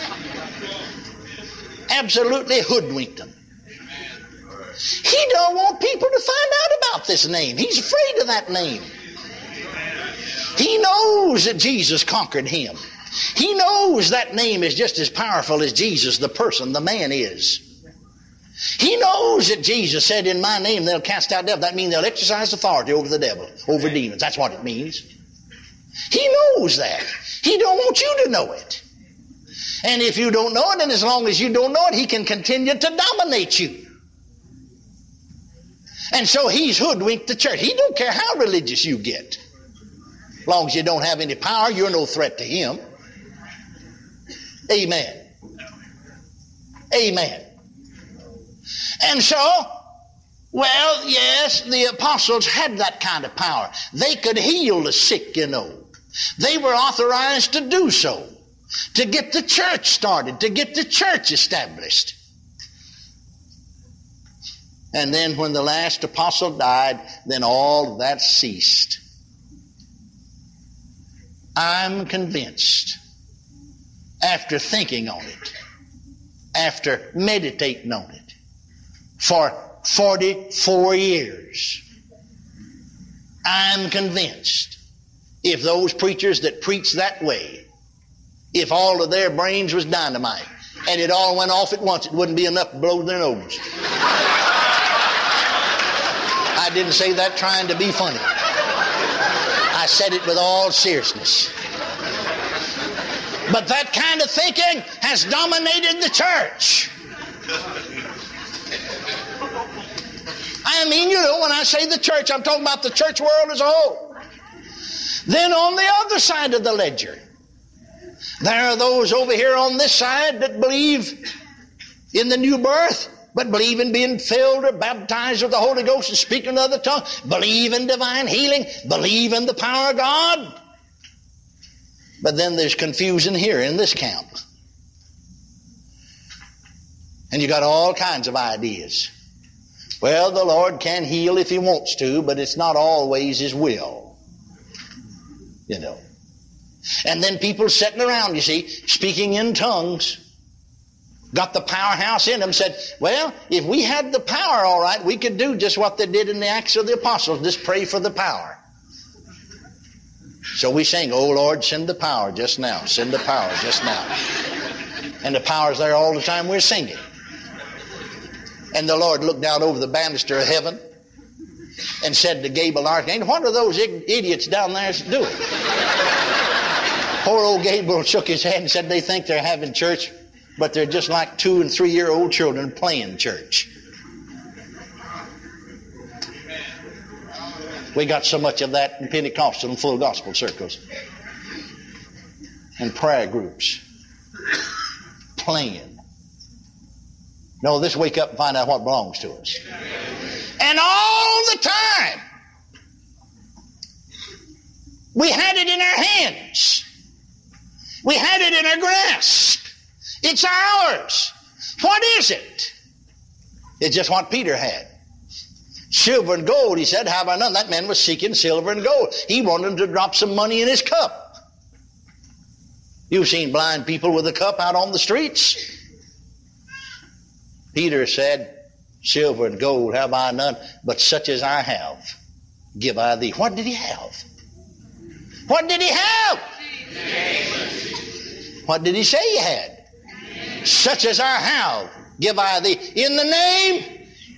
Absolutely hoodwinked them. He don't want people to find out about this name. He's afraid of that name. He knows that Jesus conquered him. He knows that name is just as powerful as Jesus, the person, the man is. He knows that Jesus said, in my name they'll cast out devils. That means they'll exercise authority over the devil, over demons. That's what it means. He knows that. He don't want you to know it. And if you don't know it, and as long as you don't know it, he can continue to dominate you. And so he's hoodwinked the church. He don't care how religious you get. As long as you don't have any power, you're no threat to him. Amen. Amen. And so, well, yes, the apostles had that kind of power. They could heal the sick, you know. They were authorized to do so, to get the church started, to get the church established. And then when the last apostle died, then all that ceased. I'm convinced, after thinking on it, after meditating on it, for forty-four years, I'm convinced if those preachers that preach that way, if all of their brains was dynamite and it all went off at once, it wouldn't be enough to blow their nose. I didn't say that trying to be funny. I said it with all seriousness. But that kind of thinking has dominated the church. I mean, you know, when I say the church, I'm talking about the church world as a whole. Then on the other side of the ledger, there are those over here on this side that believe in the new birth, but believe in being filled or baptized with the Holy Ghost and speaking in other tongues, believe in divine healing, believe in the power of God. But then there's confusion here in this camp. And you got all kinds of ideas. Well, the Lord can heal if he wants to, but it's not always his will. You know. And then people sitting around, you see, speaking in tongues, got the powerhouse in them, said, well, if we had the power, all right, we could do just what they did in the Acts of the Apostles, just pray for the power. So we sing, oh Lord, send the power just now, send the power just now. And the power's there all the time we're singing. And the Lord looked down over the banister of heaven and said to Gabriel Archangel, what are those idiots down there doing? Poor old Gabriel shook his head and said they think they're having church, but they're just like two and three year old children playing church. We got so much of that in Pentecostal and full gospel circles and prayer groups. Playing. No, let's wake up and find out what belongs to us. And all the time, we had it in our hands. We had it in our grasp. It's ours. What is it? It's just what Peter had. Silver and gold, he said, have I none? That man was seeking silver and gold. He wanted to drop some money in his cup. You've seen blind people with a cup out on the streets. Peter said, silver and gold have I none, but such as I have, give I thee. What did he have? What did he have? What did he say he had? Such as I have, give I thee. In the name.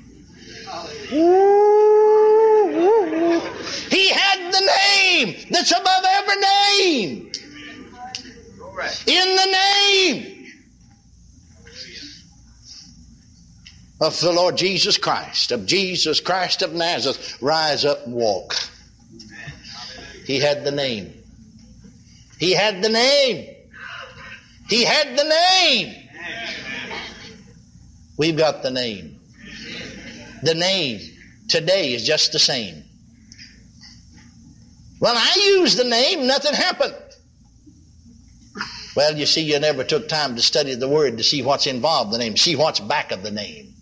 Ooh, ooh, ooh. He had the name that's above every name. In the name of the Lord Jesus Christ, of Jesus Christ of Nazareth, rise up and walk. He had the name. He had the name. He had the name. We've got the name. The name today is just the same. Well, I used the name, nothing happened. Well, you see, you never took time to study the word to see what's involved in the name, see what's back of the name.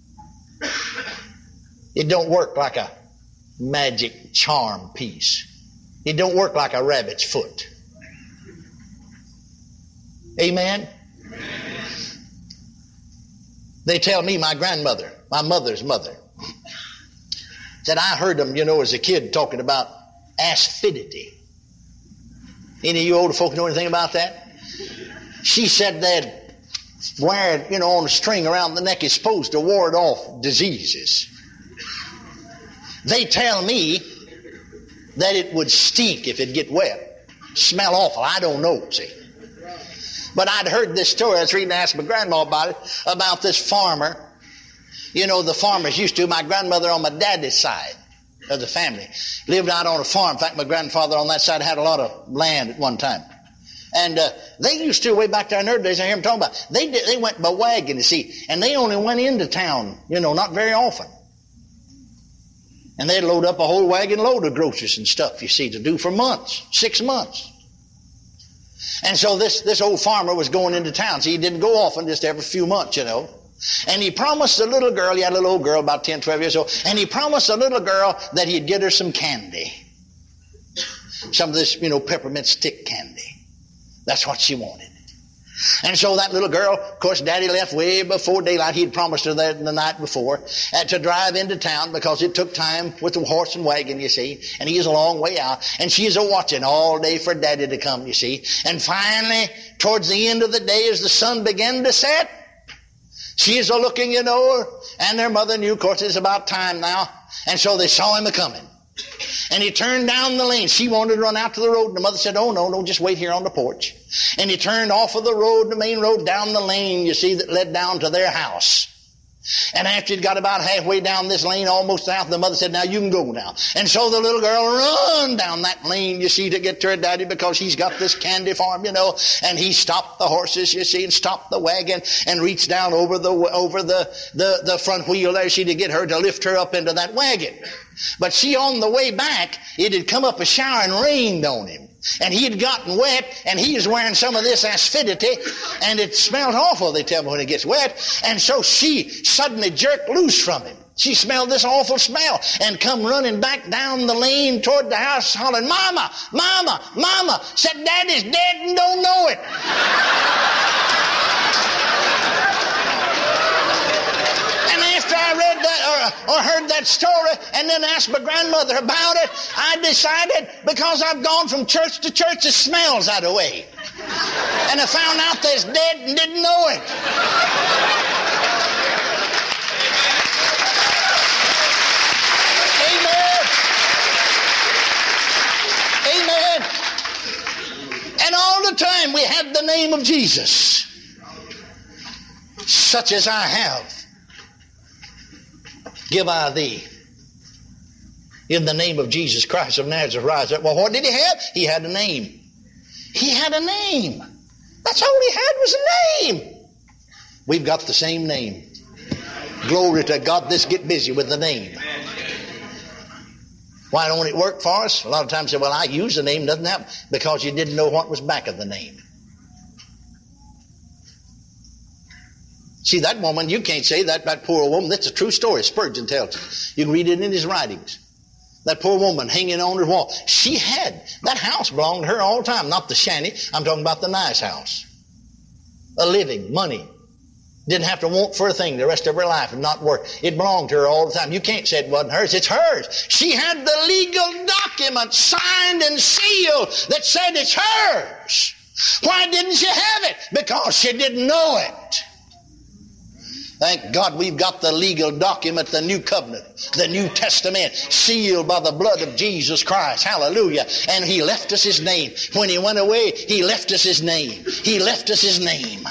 It don't work like a magic charm piece. It don't work like a rabbit's foot. Amen? Amen. They tell me, my grandmother, my mother's mother, said I heard them, you know, as a kid talking about aspidity. Any of you older folk know anything about that? She said that wearing, you know, on a string around the neck is supposed to ward off diseases. They tell me that it would stink if it get wet. Smell awful. I don't know, see. But I'd heard this story. I was reading, asked my grandma about it, about this farmer. You know, the farmers used to, my grandmother on my daddy's side of the family lived out on a farm. In fact, my grandfather on that side had a lot of land at one time. And uh, they used to, way back there in their days, I hear them talking about, they did, they went by wagon, you see, and they only went into town, you know, not very often. And they'd load up a whole wagon load of groceries and stuff, you see, to do for months, six months. And so this, this old farmer was going into town. See, he didn't go often, just every few months, you know. And he promised the little girl, he had a little old girl about ten, twelve years old, and he promised the little girl that he'd get her some candy. Some of this, you know, peppermint stick candy. That's what she wanted. And so that little girl, of course, Daddy left way before daylight. He'd promised her that the night before uh, to drive into town because it took time with the horse and wagon, you see. And he is a long way out. And she is a-watching all day for Daddy to come, you see. And finally, towards the end of the day, as the sun began to set, she is a-looking, you know, and their mother knew, of course, it's about time now. And so they saw him a-coming. And he turned down the lane. She wanted to run out to the road, and the mother said, oh, no, no, just wait here on the porch. And he turned off of the road, the main road, down the lane, you see, that led down to their house. And after he'd got about halfway down this lane, almost south, the mother said, now you can go now. And so the little girl run down that lane, you see, to get to her daddy because he's got this candy farm, you know. And he stopped the horses, you see, and stopped the wagon and reached down over the over the, the, the front wheel there, see, to get her to lift her up into that wagon. But see, on the way back, it had come up a shower and rained on him. And he had gotten wet, and he was wearing some of this aspidity, and it smelled awful, they tell me, when it gets wet. And so she suddenly jerked loose from him. She smelled this awful smell and come running back down the lane toward the house, hollering, Mama, Mama, Mama, said Daddy's dead and don't know it. After I read that or, or heard that story and then asked my grandmother about it, I decided, because I've gone from church to church, it smells that way. And I found out that it's dead and didn't know it. Amen. Amen. And all the time we had the name of Jesus. Such as I have, give I thee. In the name of Jesus Christ of Nazareth, rise up. Well, what did he have? He had a name. He had a name. That's all he had was a name. We've got the same name. Glory to God. Let's get busy with the name. Why don't it work for us? A lot of times say, well, I use the name, doesn't happen. Because you didn't know what was back of the name. See, that woman, you can't say that, that poor woman. That's a true story. Spurgeon tells it. You can read it in his writings. That poor woman hanging on her wall. She had, that house belonged to her all the time. Not the shanty. I'm talking about the nice house. A living, money. Didn't have to want for a thing the rest of her life and not work. It belonged to her all the time. You can't say it wasn't hers. It's hers. She had the legal document signed and sealed that said it's hers. Why didn't she have it? Because she didn't know it. Thank God we've got the legal document, the New Covenant, the New Testament, sealed by the blood of Jesus Christ. Hallelujah. And he left us his name. When he went away, he left us his name. He left us his name.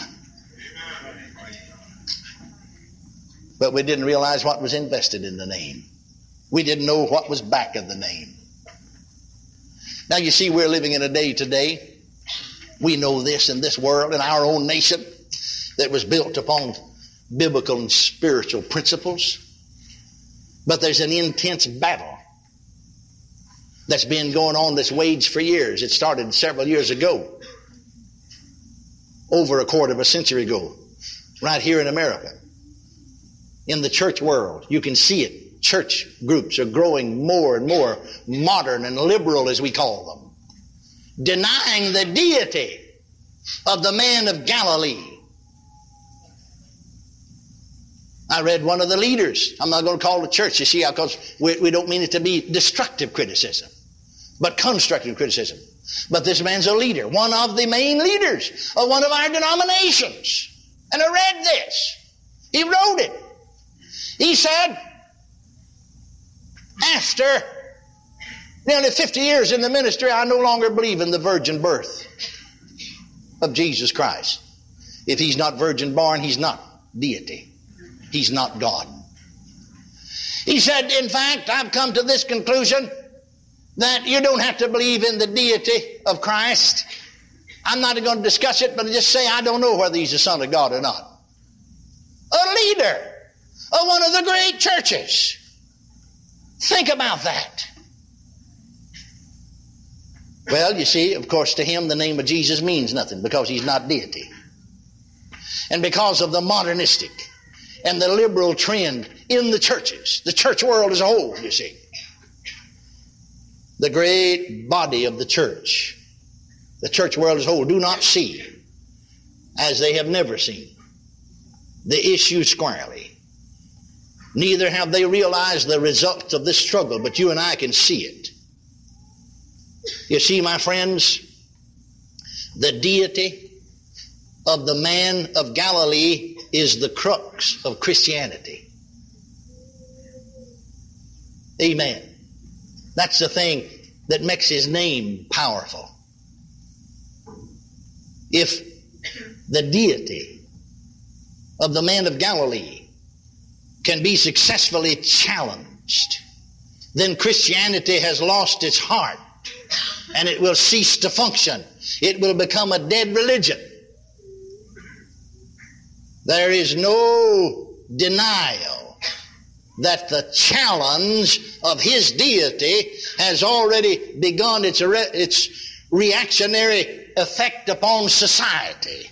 But we didn't realize what was invested in the name. We didn't know what was back of the name. Now you see, we're living in a day today. We know this in this world, in our own nation, that was built upon biblical and spiritual principles. But there's an intense battle that's been going on, that's waged for years. It started several years ago, over a quarter of a century ago, right here in America. In the church world, you can see it. Church groups are growing more and more modern and liberal, as we call them, denying the deity of the man of Galilee. I read one of the leaders. I'm not going to call the church, you see, because we, we don't mean it to be destructive criticism, but constructive criticism. But this man's a leader, one of the main leaders of one of our denominations. And I read this. He wrote it. He said, after nearly fifty years in the ministry, I no longer believe in the virgin birth of Jesus Christ. If he's not virgin born, he's not deity. He's not God. He said, in fact, I've come to this conclusion that you don't have to believe in the deity of Christ. I'm not going to discuss it, but I just say I don't know whether he's the Son of God or not. A leader of one of the great churches. Think about that. Well, you see, of course, to him the name of Jesus means nothing because he's not deity. And because of the modernistic and the liberal trend in the churches, the church world as a whole, you see, the great body of the church, the church world as a whole, do not see, as they have never seen, the issue squarely. Neither have they realized the results of this struggle, but you and I can see it. You see, my friends, the deity of the man of Galilee is the crux of Christianity. Amen. That's the thing that makes his name powerful. If the deity of the man of Galilee can be successfully challenged, then Christianity has lost its heart and it will cease to function. It will become a dead religion. There is no denial that the challenge of his deity has already begun its, re- its reactionary effect upon society.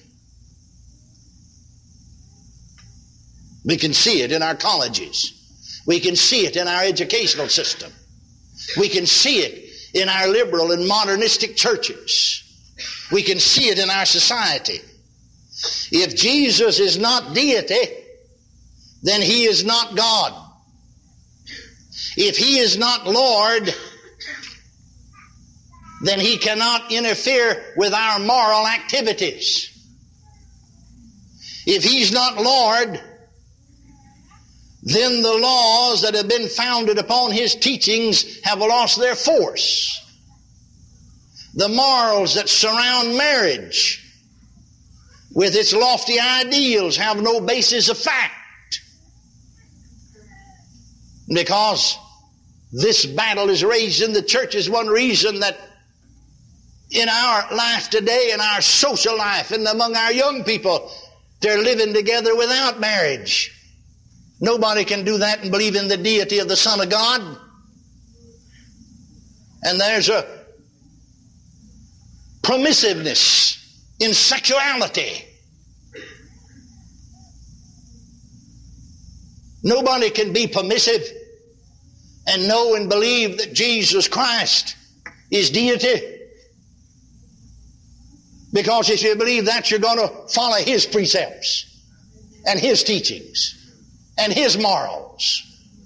We can see it in our colleges. We can see it in our educational system. We can see it in our liberal and modernistic churches. We can see it in our society. If Jesus is not deity, then he is not God. If he is not Lord, then he cannot interfere with our moral activities. If he's not Lord, then the laws that have been founded upon his teachings have lost their force. The morals that surround marriage with its lofty ideals have no basis of fact. Because this battle is raged in the church is one reason that in our life today, in our social life, and among our young people, they're living together without marriage. Nobody can do that and believe in the deity of the Son of God. And there's a permissiveness in sexuality. Nobody can be permissive and know and believe that Jesus Christ is deity. Because if you believe that, you're going to follow his precepts and his teachings and his morals.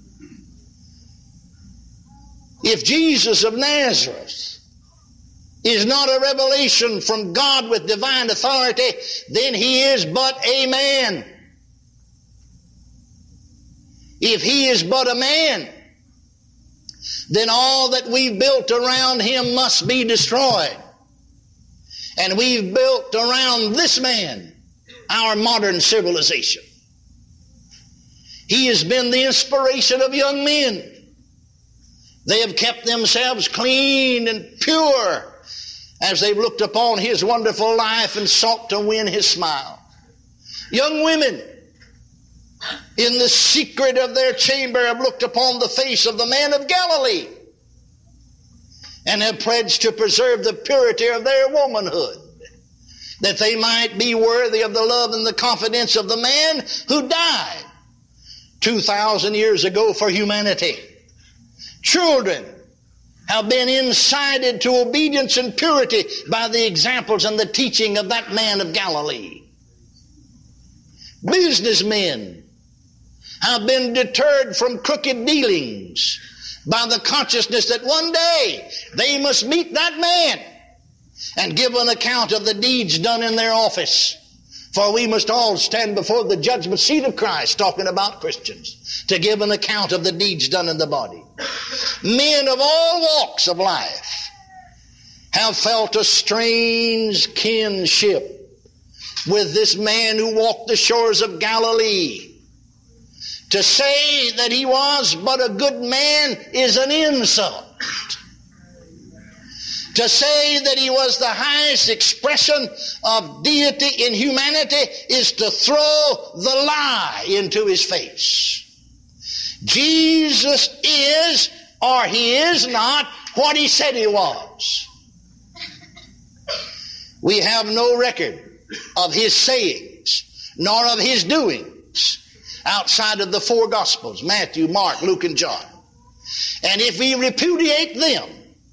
If Jesus of Nazareth is not a revelation from God with divine authority, then he is but a man. If he is but a man, then all that we've built around him must be destroyed. And we've built around this man our modern civilization. He has been the inspiration of young men. They have kept themselves clean and pure as they've looked upon his wonderful life and sought to win his smile. Young women, in the secret of their chamber, have looked upon the face of the man of Galilee and have pledged to preserve the purity of their womanhood, that they might be worthy of the love and the confidence of the man who died two thousand years ago for humanity. Children have been incited to obedience and purity by the examples and the teaching of that man of Galilee. Businessmen have been deterred from crooked dealings by the consciousness that one day they must meet that man and give an account of the deeds done in their office. For we must all stand before the judgment seat of Christ, talking about Christians, to give an account of the deeds done in the body. Men of all walks of life have felt a strange kinship with this man who walked the shores of Galilee. To say that he was but a good man is an insult. To say that he was the highest expression of deity in humanity is to throw the lie into his face. Jesus is, or he is not, what he said he was. We have no record of his sayings, nor of his doings, outside of the four Gospels, Matthew, Mark, Luke, and John. And if we repudiate them,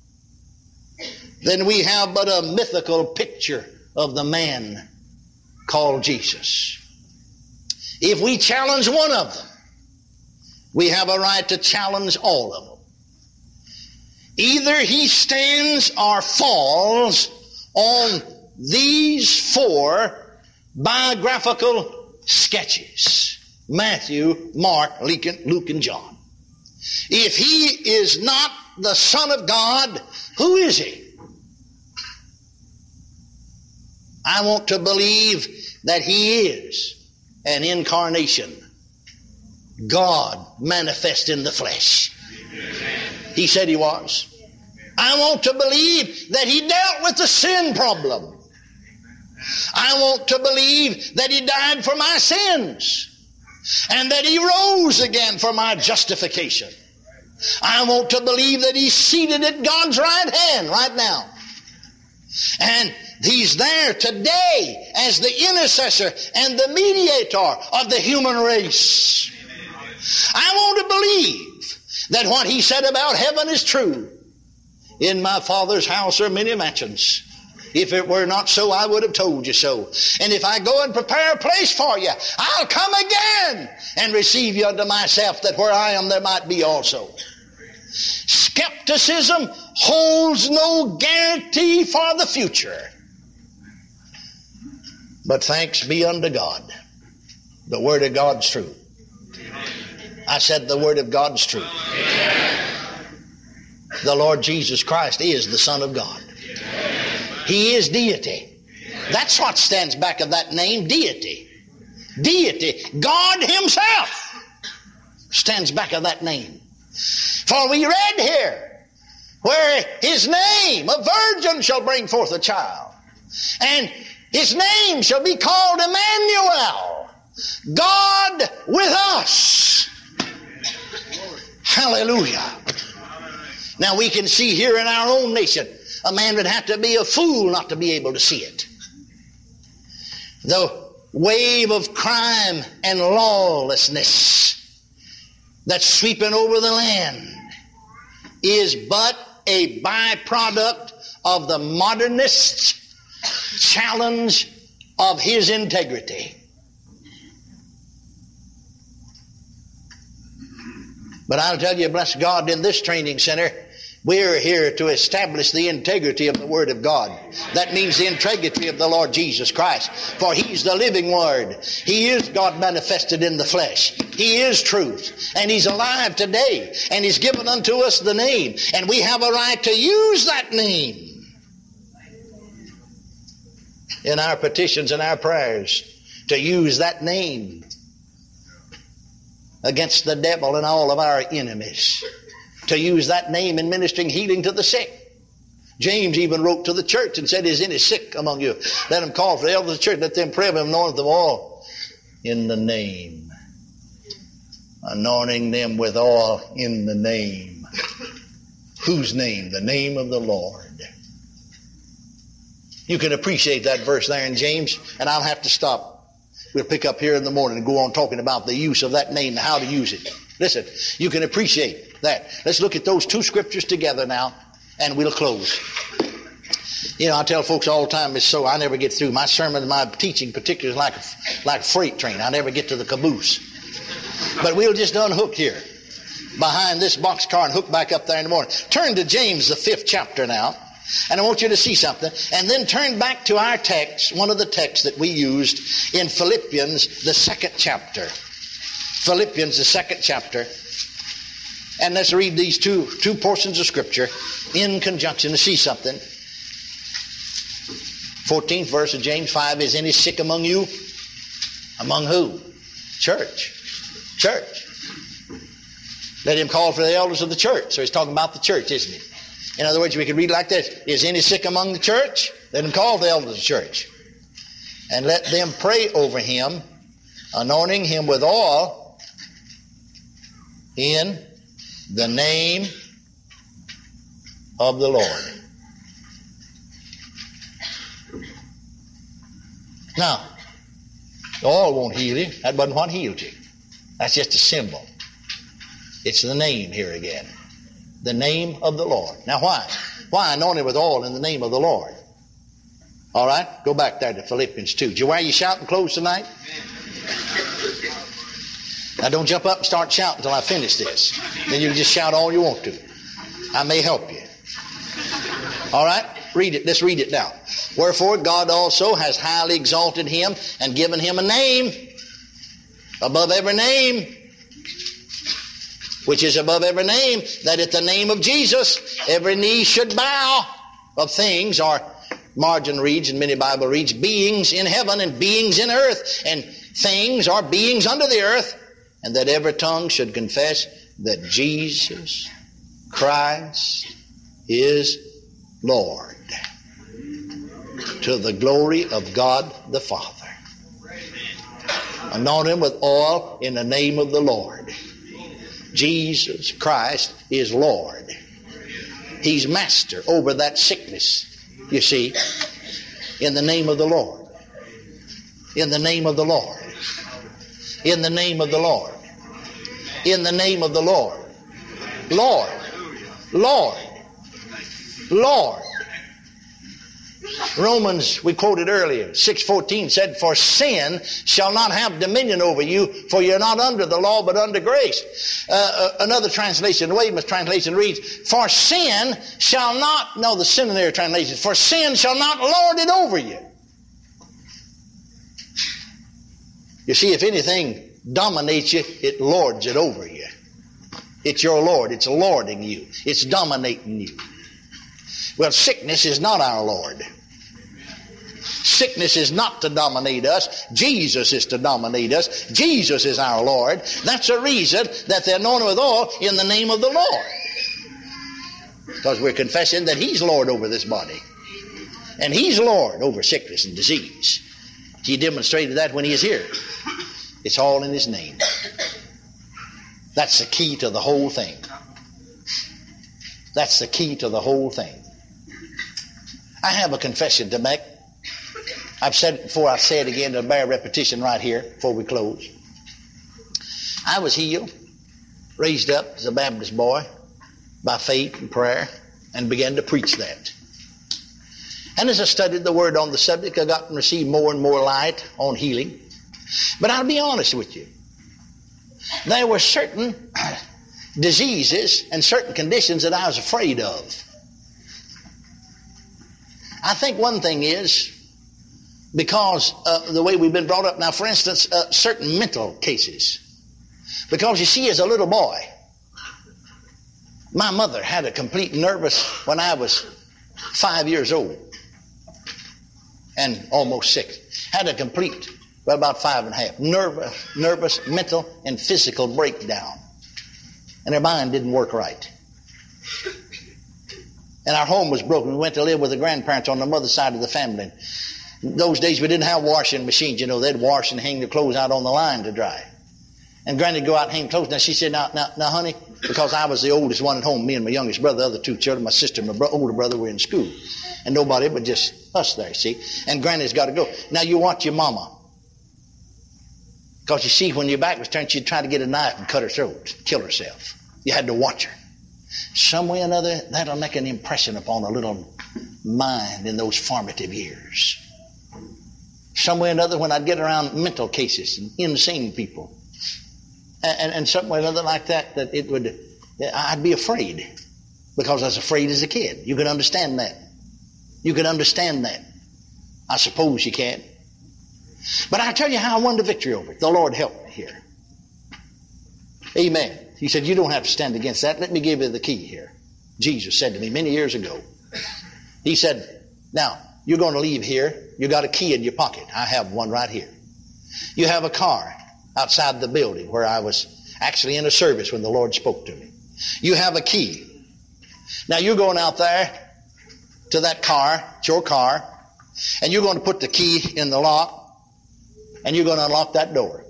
then we have but a mythical picture of the man called Jesus. If we challenge one of them, we have a right to challenge all of them. Either he stands or falls on these four biographical sketches: Matthew, Mark, Luke, and John. If he is not the Son of God, who is he? I want to believe that he is an incarnation, God manifest in the flesh. He said he was. I want to believe that he dealt with the sin problem. I want to believe that he died for my sins and that he rose again for my justification. I want to believe that he's seated at God's right hand right now. And he's there today as the intercessor and the mediator of the human race. I want to believe that what he said about heaven is true. In my Father's house are many mansions. If it were not so, I would have told you so. And if I go and prepare a place for you, I'll come again and receive you unto myself, that where I am there might be also. Skepticism holds no guarantee for the future. But thanks be unto God, the Word of God's true. I said the Word of God's true. The Lord Jesus Christ is the Son of God. He is deity. That's what stands back of that name, deity. Deity. God himself stands back of that name. For we read here where his name, a virgin shall bring forth a child, and his name shall be called Emmanuel, God with us. Hallelujah. Now we can see here in our own nation, a man would have to be a fool not to be able to see it. The wave of crime and lawlessness that's sweeping over the land is but a byproduct of the modernist's challenge of his integrity. But I'll tell you, bless God, in this training center, we're here to establish the integrity of the Word of God. That means the integrity of the Lord Jesus Christ. For He's the living Word. He is God manifested in the flesh. He is truth. And He's alive today. And He's given unto us the name. And we have a right to use that name in our petitions and our prayers. To use that name against the devil and all of our enemies. To use that name in ministering healing to the sick. James even wrote to the church and said, is any sick among you? Let him call for the elders of the church, let them pray for him, anoint them all in the name. Anointing them with oil in the name. Whose name? The name of the Lord. You can appreciate that verse there in James, and I'll have to stop. We'll pick up here in the morning and go on talking about the use of that name and how to use it. Listen, you can appreciate that. Let's look at those two scriptures together now, and we'll close. You know, I tell folks all the time, it's so I never get through. My sermon and my teaching particularly is like a, like a freight train. I never get to the caboose. But we'll just unhook here behind this boxcar and hook back up there in the morning. Turn to James, the fifth chapter now. And I want you to see something. And then turn back to our text, one of the texts that we used in Philippians, the second chapter. Philippians, the second chapter. And let's read these two, two portions of Scripture in conjunction to see something. fourteenth verse of James five, is any sick among you? Among who? Church. Church. Let him call for the elders of the church. So he's talking about the church, isn't he? In other words, we could read like this. Is any sick among the church? Let him call the elders of the church. And let them pray over him, anointing him with oil in the name of the Lord. Now, the oil won't heal you. That wasn't what healed you. That's just a symbol. It's the name here again. The name of the Lord. Now why? Why anointed with oil in the name of the Lord? All right? Go back there to Philippians two. Did you wear your shouting clothes tonight? Now don't jump up and start shouting until I finish this. Then you can just shout all you want to. I may help you. All right? Read it. Let's read it now. Wherefore God also has highly exalted him and given him a name above every name, which is above every name, that at the name of Jesus every knee should bow, of things, or margin reads, and many Bible reads, beings in heaven and beings in earth, and things or beings under the earth, and that every tongue should confess that Jesus Christ is Lord, to the glory of God the Father. Anoint him with oil in the name of the Lord. Jesus Christ is Lord. He's master over that sickness, you see, in the name of the Lord. In the name of the Lord. In the name of the Lord. In the name of the Lord. Lord. Lord. Lord. Romans, we quoted earlier, six fourteen said, for sin shall not have dominion over you, for you're not under the law, but under grace. Uh, uh, another translation, the Weymouth translation reads, for sin shall not, no, the seminary translation, for sin shall not lord it over you. You see, if anything dominates you, it lords it over you. It's your Lord. It's lording you. It's dominating you. Well, sickness is not our Lord. Sickness is not to dominate us. Jesus is to dominate us. Jesus is our Lord. That's the reason that they're anointed with oil in the name of the Lord. Because we're confessing that He's Lord over this body. And He's Lord over sickness and disease. He demonstrated that when He is here. It's all in His name. That's the key to the whole thing. That's the key to the whole thing. I have a confession to make. I've said it before, I'll say it again to bear repetition right here before we close. I was healed, raised up as a Baptist boy by faith and prayer, and began to preach that. And as I studied the Word on the subject, I got and received more and more light on healing. But I'll be honest with you. There were certain diseases and certain conditions that I was afraid of. I think one thing is because uh, the way we've been brought up. Now, for instance, uh, certain mental cases. Because you see, as a little boy, my mother had a complete nervous when I was five years old and almost six. Had a complete, well, about five and a half, nervous, nervous, mental, and physical breakdown. And her mind didn't work right. And our home was broken. We went to live with the grandparents on the mother's side of the family. In those days, we didn't have washing machines. You know, they'd wash and hang their clothes out on the line to dry. And Granny would go out and hang clothes. Now, she said, now, now, now, honey, because I was the oldest one at home. Me and my youngest brother, the other two children, my sister and my bro- older brother were in school. And nobody but just us there, see. And Granny's got to go. Now you watch your mama. Because you see, when your back was turned, she'd try to get a knife and cut her throat, kill herself. You had to watch her. Some way or another, that'll make an impression upon a little mind in those formative years. Some way or another, when I'd get around mental cases and insane people, and, and, and some way or another like that, that it would, I'd be afraid, because I was afraid as a kid. You can understand that. You can understand that. I suppose you can. But I'll tell you how I won the victory over it. The Lord helped me here. Amen. He said, you don't have to stand against that. Let me give you the key here. Jesus said to me many years ago. He said, now, you're going to leave here. You got a key in your pocket. I have one right here. You have a car outside the building where I was actually in a service when the Lord spoke to me. You have a key. Now, you're going out there to that car, it's your car, and you're going to put the key in the lock, and you're going to unlock that door.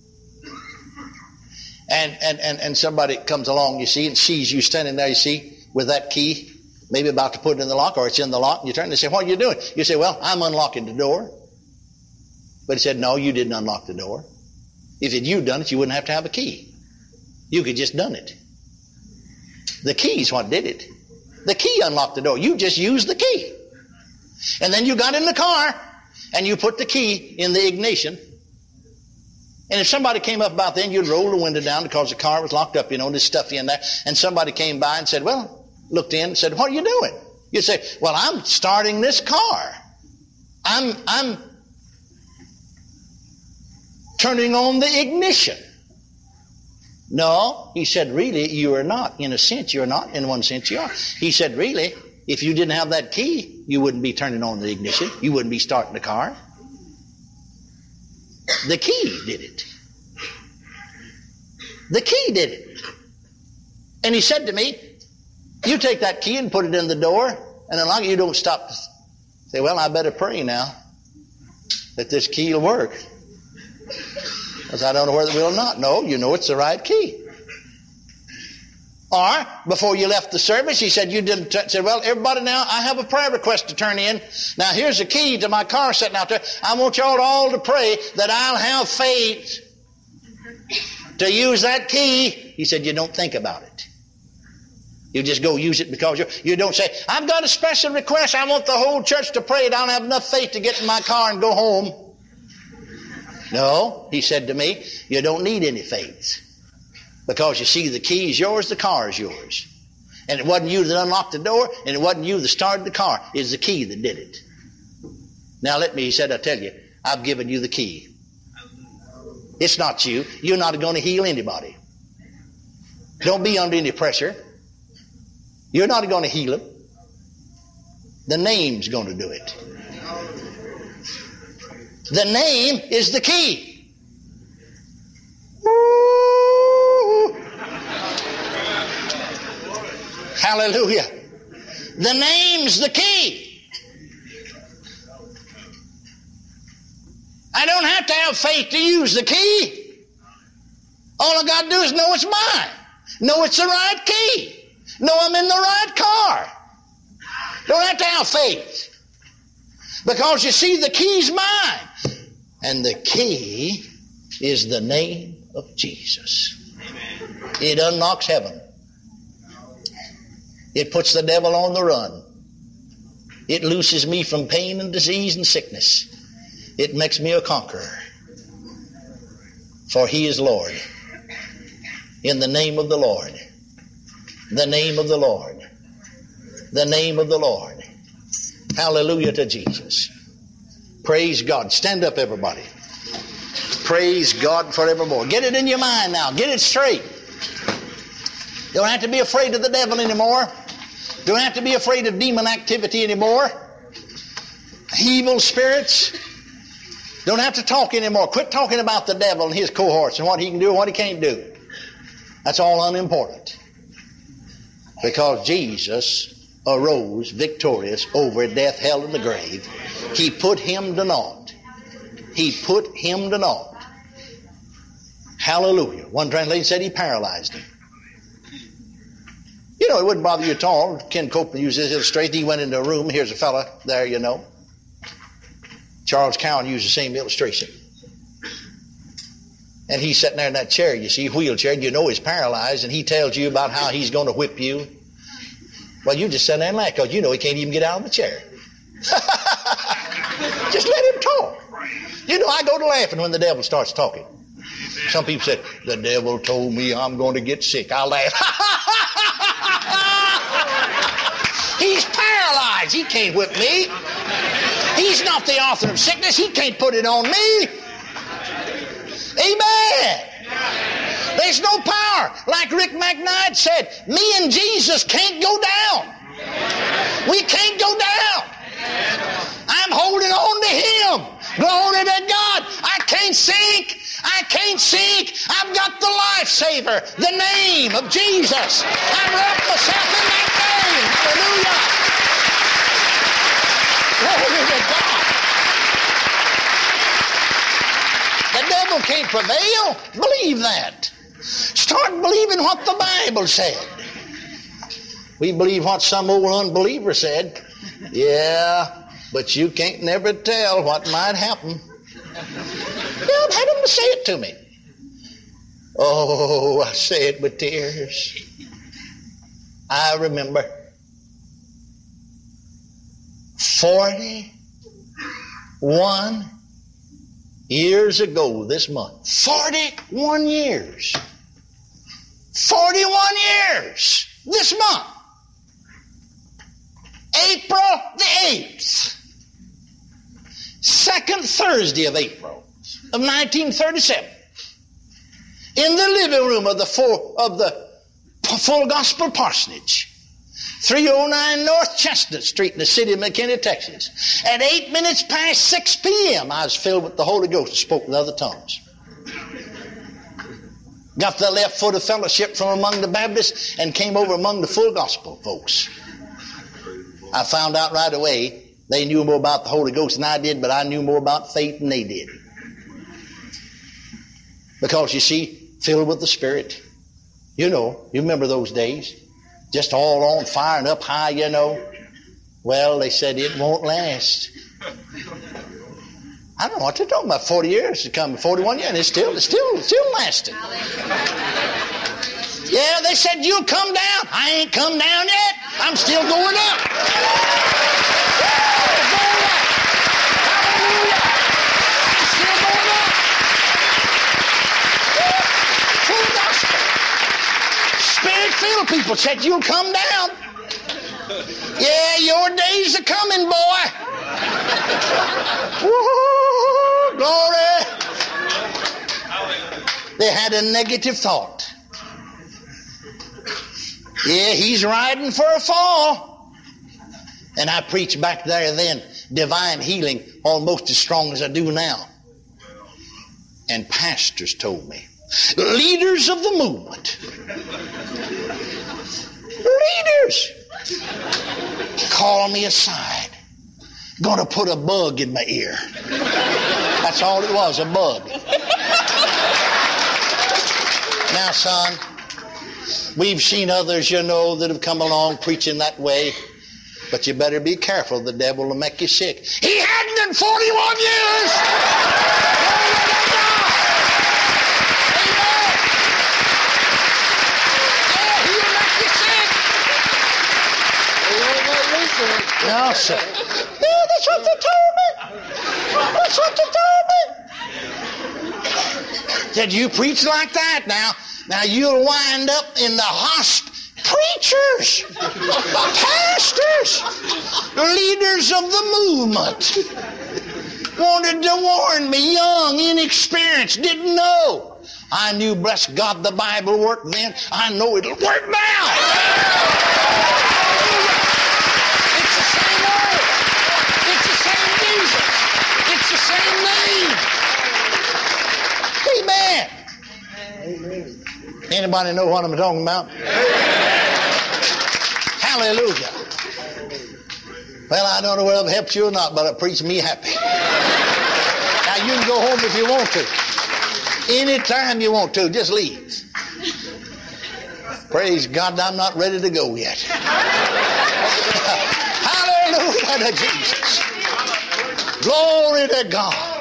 And, and, and, and somebody comes along, you see, and sees you standing there, you see, with that key, maybe about to put it in the lock, or it's in the lock, and you turn and they say, what are you doing? You say, well, I'm unlocking the door. But he said, no, you didn't unlock the door. If you'd done it, you wouldn't have to have a key. You could just done it. The key's what did it. The key unlocked the door. You just used the key. And then you got in the car, and you put the key in the ignition. And if somebody came up about then, you'd roll the window down because the car was locked up, you know, there's stuff in there. And somebody came by and said, well, looked in and said, what are you doing? You'd say, well, I'm starting this car. I'm, I'm turning on the ignition. No, he said, really, you are not. In a sense, you're not. In one sense, you are. He said, really, if you didn't have that key, you wouldn't be turning on the ignition. You wouldn't be starting the car. The key did it. The key did it. And he said to me, you take that key and put it in the door, and as long as you don't stop to say, well, I better pray now that this key will work. Because I don't know whether it will or not. No, you know it's the right key. Or, before you left the service, he said, you didn't, t- said, well, everybody now, I have a prayer request to turn in. Now, here's the key to my car sitting out there. I want y'all all to pray that I'll have faith to use that key. He said, you don't think about it. You just go use it because you you don't say, I've got a special request. I want the whole church to pray. I don't have enough faith to get in my car and go home. No, he said to me, you don't need any faith. Because you see, the key is yours, the car is yours. And it wasn't you that unlocked the door, and it wasn't you that started the car. It's the key that did it. Now let me, he said, I tell you, I've given you the key. It's not you. You're not going to heal anybody. Don't be under any pressure. You're not going to heal them. The name's going to do it. The name is the key. Woo! Hallelujah. The name's the key. I don't have to have faith to use the key. All I got to do is know it's mine. Know it's the right key. Know I'm in the right car. Don't have to have faith. Because you see, the key's mine. And the key is the name of Jesus. Amen. It unlocks heaven. It puts the devil on the run. It looses me from pain and disease and sickness. It makes me a conqueror. For he is Lord. In the name of the Lord. The name of the Lord. The name of the Lord. Hallelujah to Jesus. Praise God. Stand up, everybody. Praise God forevermore. Get it in your mind now. Get it straight. You don't have to be afraid of the devil anymore. You don't have to be afraid of demon activity anymore. Evil spirits. Don't have to talk anymore. Quit talking about the devil and his cohorts and what he can do and what he can't do. That's all unimportant. Because Jesus arose victorious over death, hell, and the grave. He put him to naught. He put him to naught. Hallelujah. One translation said he paralyzed him. You know, it wouldn't bother you at all. Ken Copeland used this illustration. He went into a room. Here's a fella there, you know. Charles Cowan used the same illustration. And he's sitting there in that chair, you see, wheelchair, and you know he's paralyzed, and he tells you about how he's going to whip you. Well, you just sit there and laugh because you know he can't even get out of the chair. Just let him talk. You know, I go to laughing when the devil starts talking. Some people say, the devil told me I'm going to get sick. I laugh. He's paralyzed. He can't whip me. He's not the author of sickness. He can't put it on me. Amen. There's no power. Like Rick McKnight said, me and Jesus can't go down. We can't go down. I'm holding on to Him. Glory to God. I can't sink. I can't sink. I've got the lifesaver, the name of Jesus. I'm wrapped myself in that name. Hallelujah. Glory to God. The devil can't prevail. Believe that. Start believing what the Bible said. We believe what some old unbeliever said. Yeah, but you can't never tell what might happen. Yeah, I've had them to say it to me. Oh, I say it with tears. I remember forty-one years ago this month. forty-one years. forty-one years this month. April the eighth. Second Thursday of April of nineteen thirty-seven. In the living room of the full, of the Full Gospel Parsonage. three oh nine North Chestnut Street in the city of McKinney, Texas. At eight minutes past six p.m. I was filled with the Holy Ghost and spoke with other tongues. Got the left foot of fellowship from among the Baptists and came over among the Full Gospel folks. I found out right away they knew more about the Holy Ghost than I did, but I knew more about faith than they did. Because you see, filled with the Spirit. You know, you remember those days. Just all on fire and up high, you know. Well, they said it won't last. I don't know what they're talking about. Forty years to come, forty-one years, and it's still, it's still, it's still lasting. Yeah, they said you'll come down. I ain't come down yet. I'm still going up. Spirit-filled people said you'll come down. Yeah, your days are coming, boy. Woo, glory. They had a negative thought. Yeah, he's riding for a fall. And I preached back there then divine healing almost as strong as I do now. And pastors told me, leaders of the movement, leaders, call me aside. Gonna put a bug in my ear. That's all it was, a bug. Now, son, we've seen others, you know, that have come along preaching that way. But you better be careful. The devil will make you sick. He hadn't in forty-one years. Yeah, he'll make you sick. No, sir. Yeah, that's what they told me. That's what they told me. Said you preach like that now. Now you'll wind up in the hospital. Preachers, pastors, leaders of the movement wanted to warn me, young, inexperienced, didn't know. I knew, bless God, the Bible worked then. I know it'll work now. It's the same word. It's the same Jesus. It's the same name. Amen. Amen. Anybody know what I'm talking about? Hallelujah. Well, I don't know whether it helps you or not, but it preached me happy. Now, you can go home if you want to. Anytime you want to, just leave. Praise God, I'm not ready to go yet. Hallelujah to Jesus. Glory to God.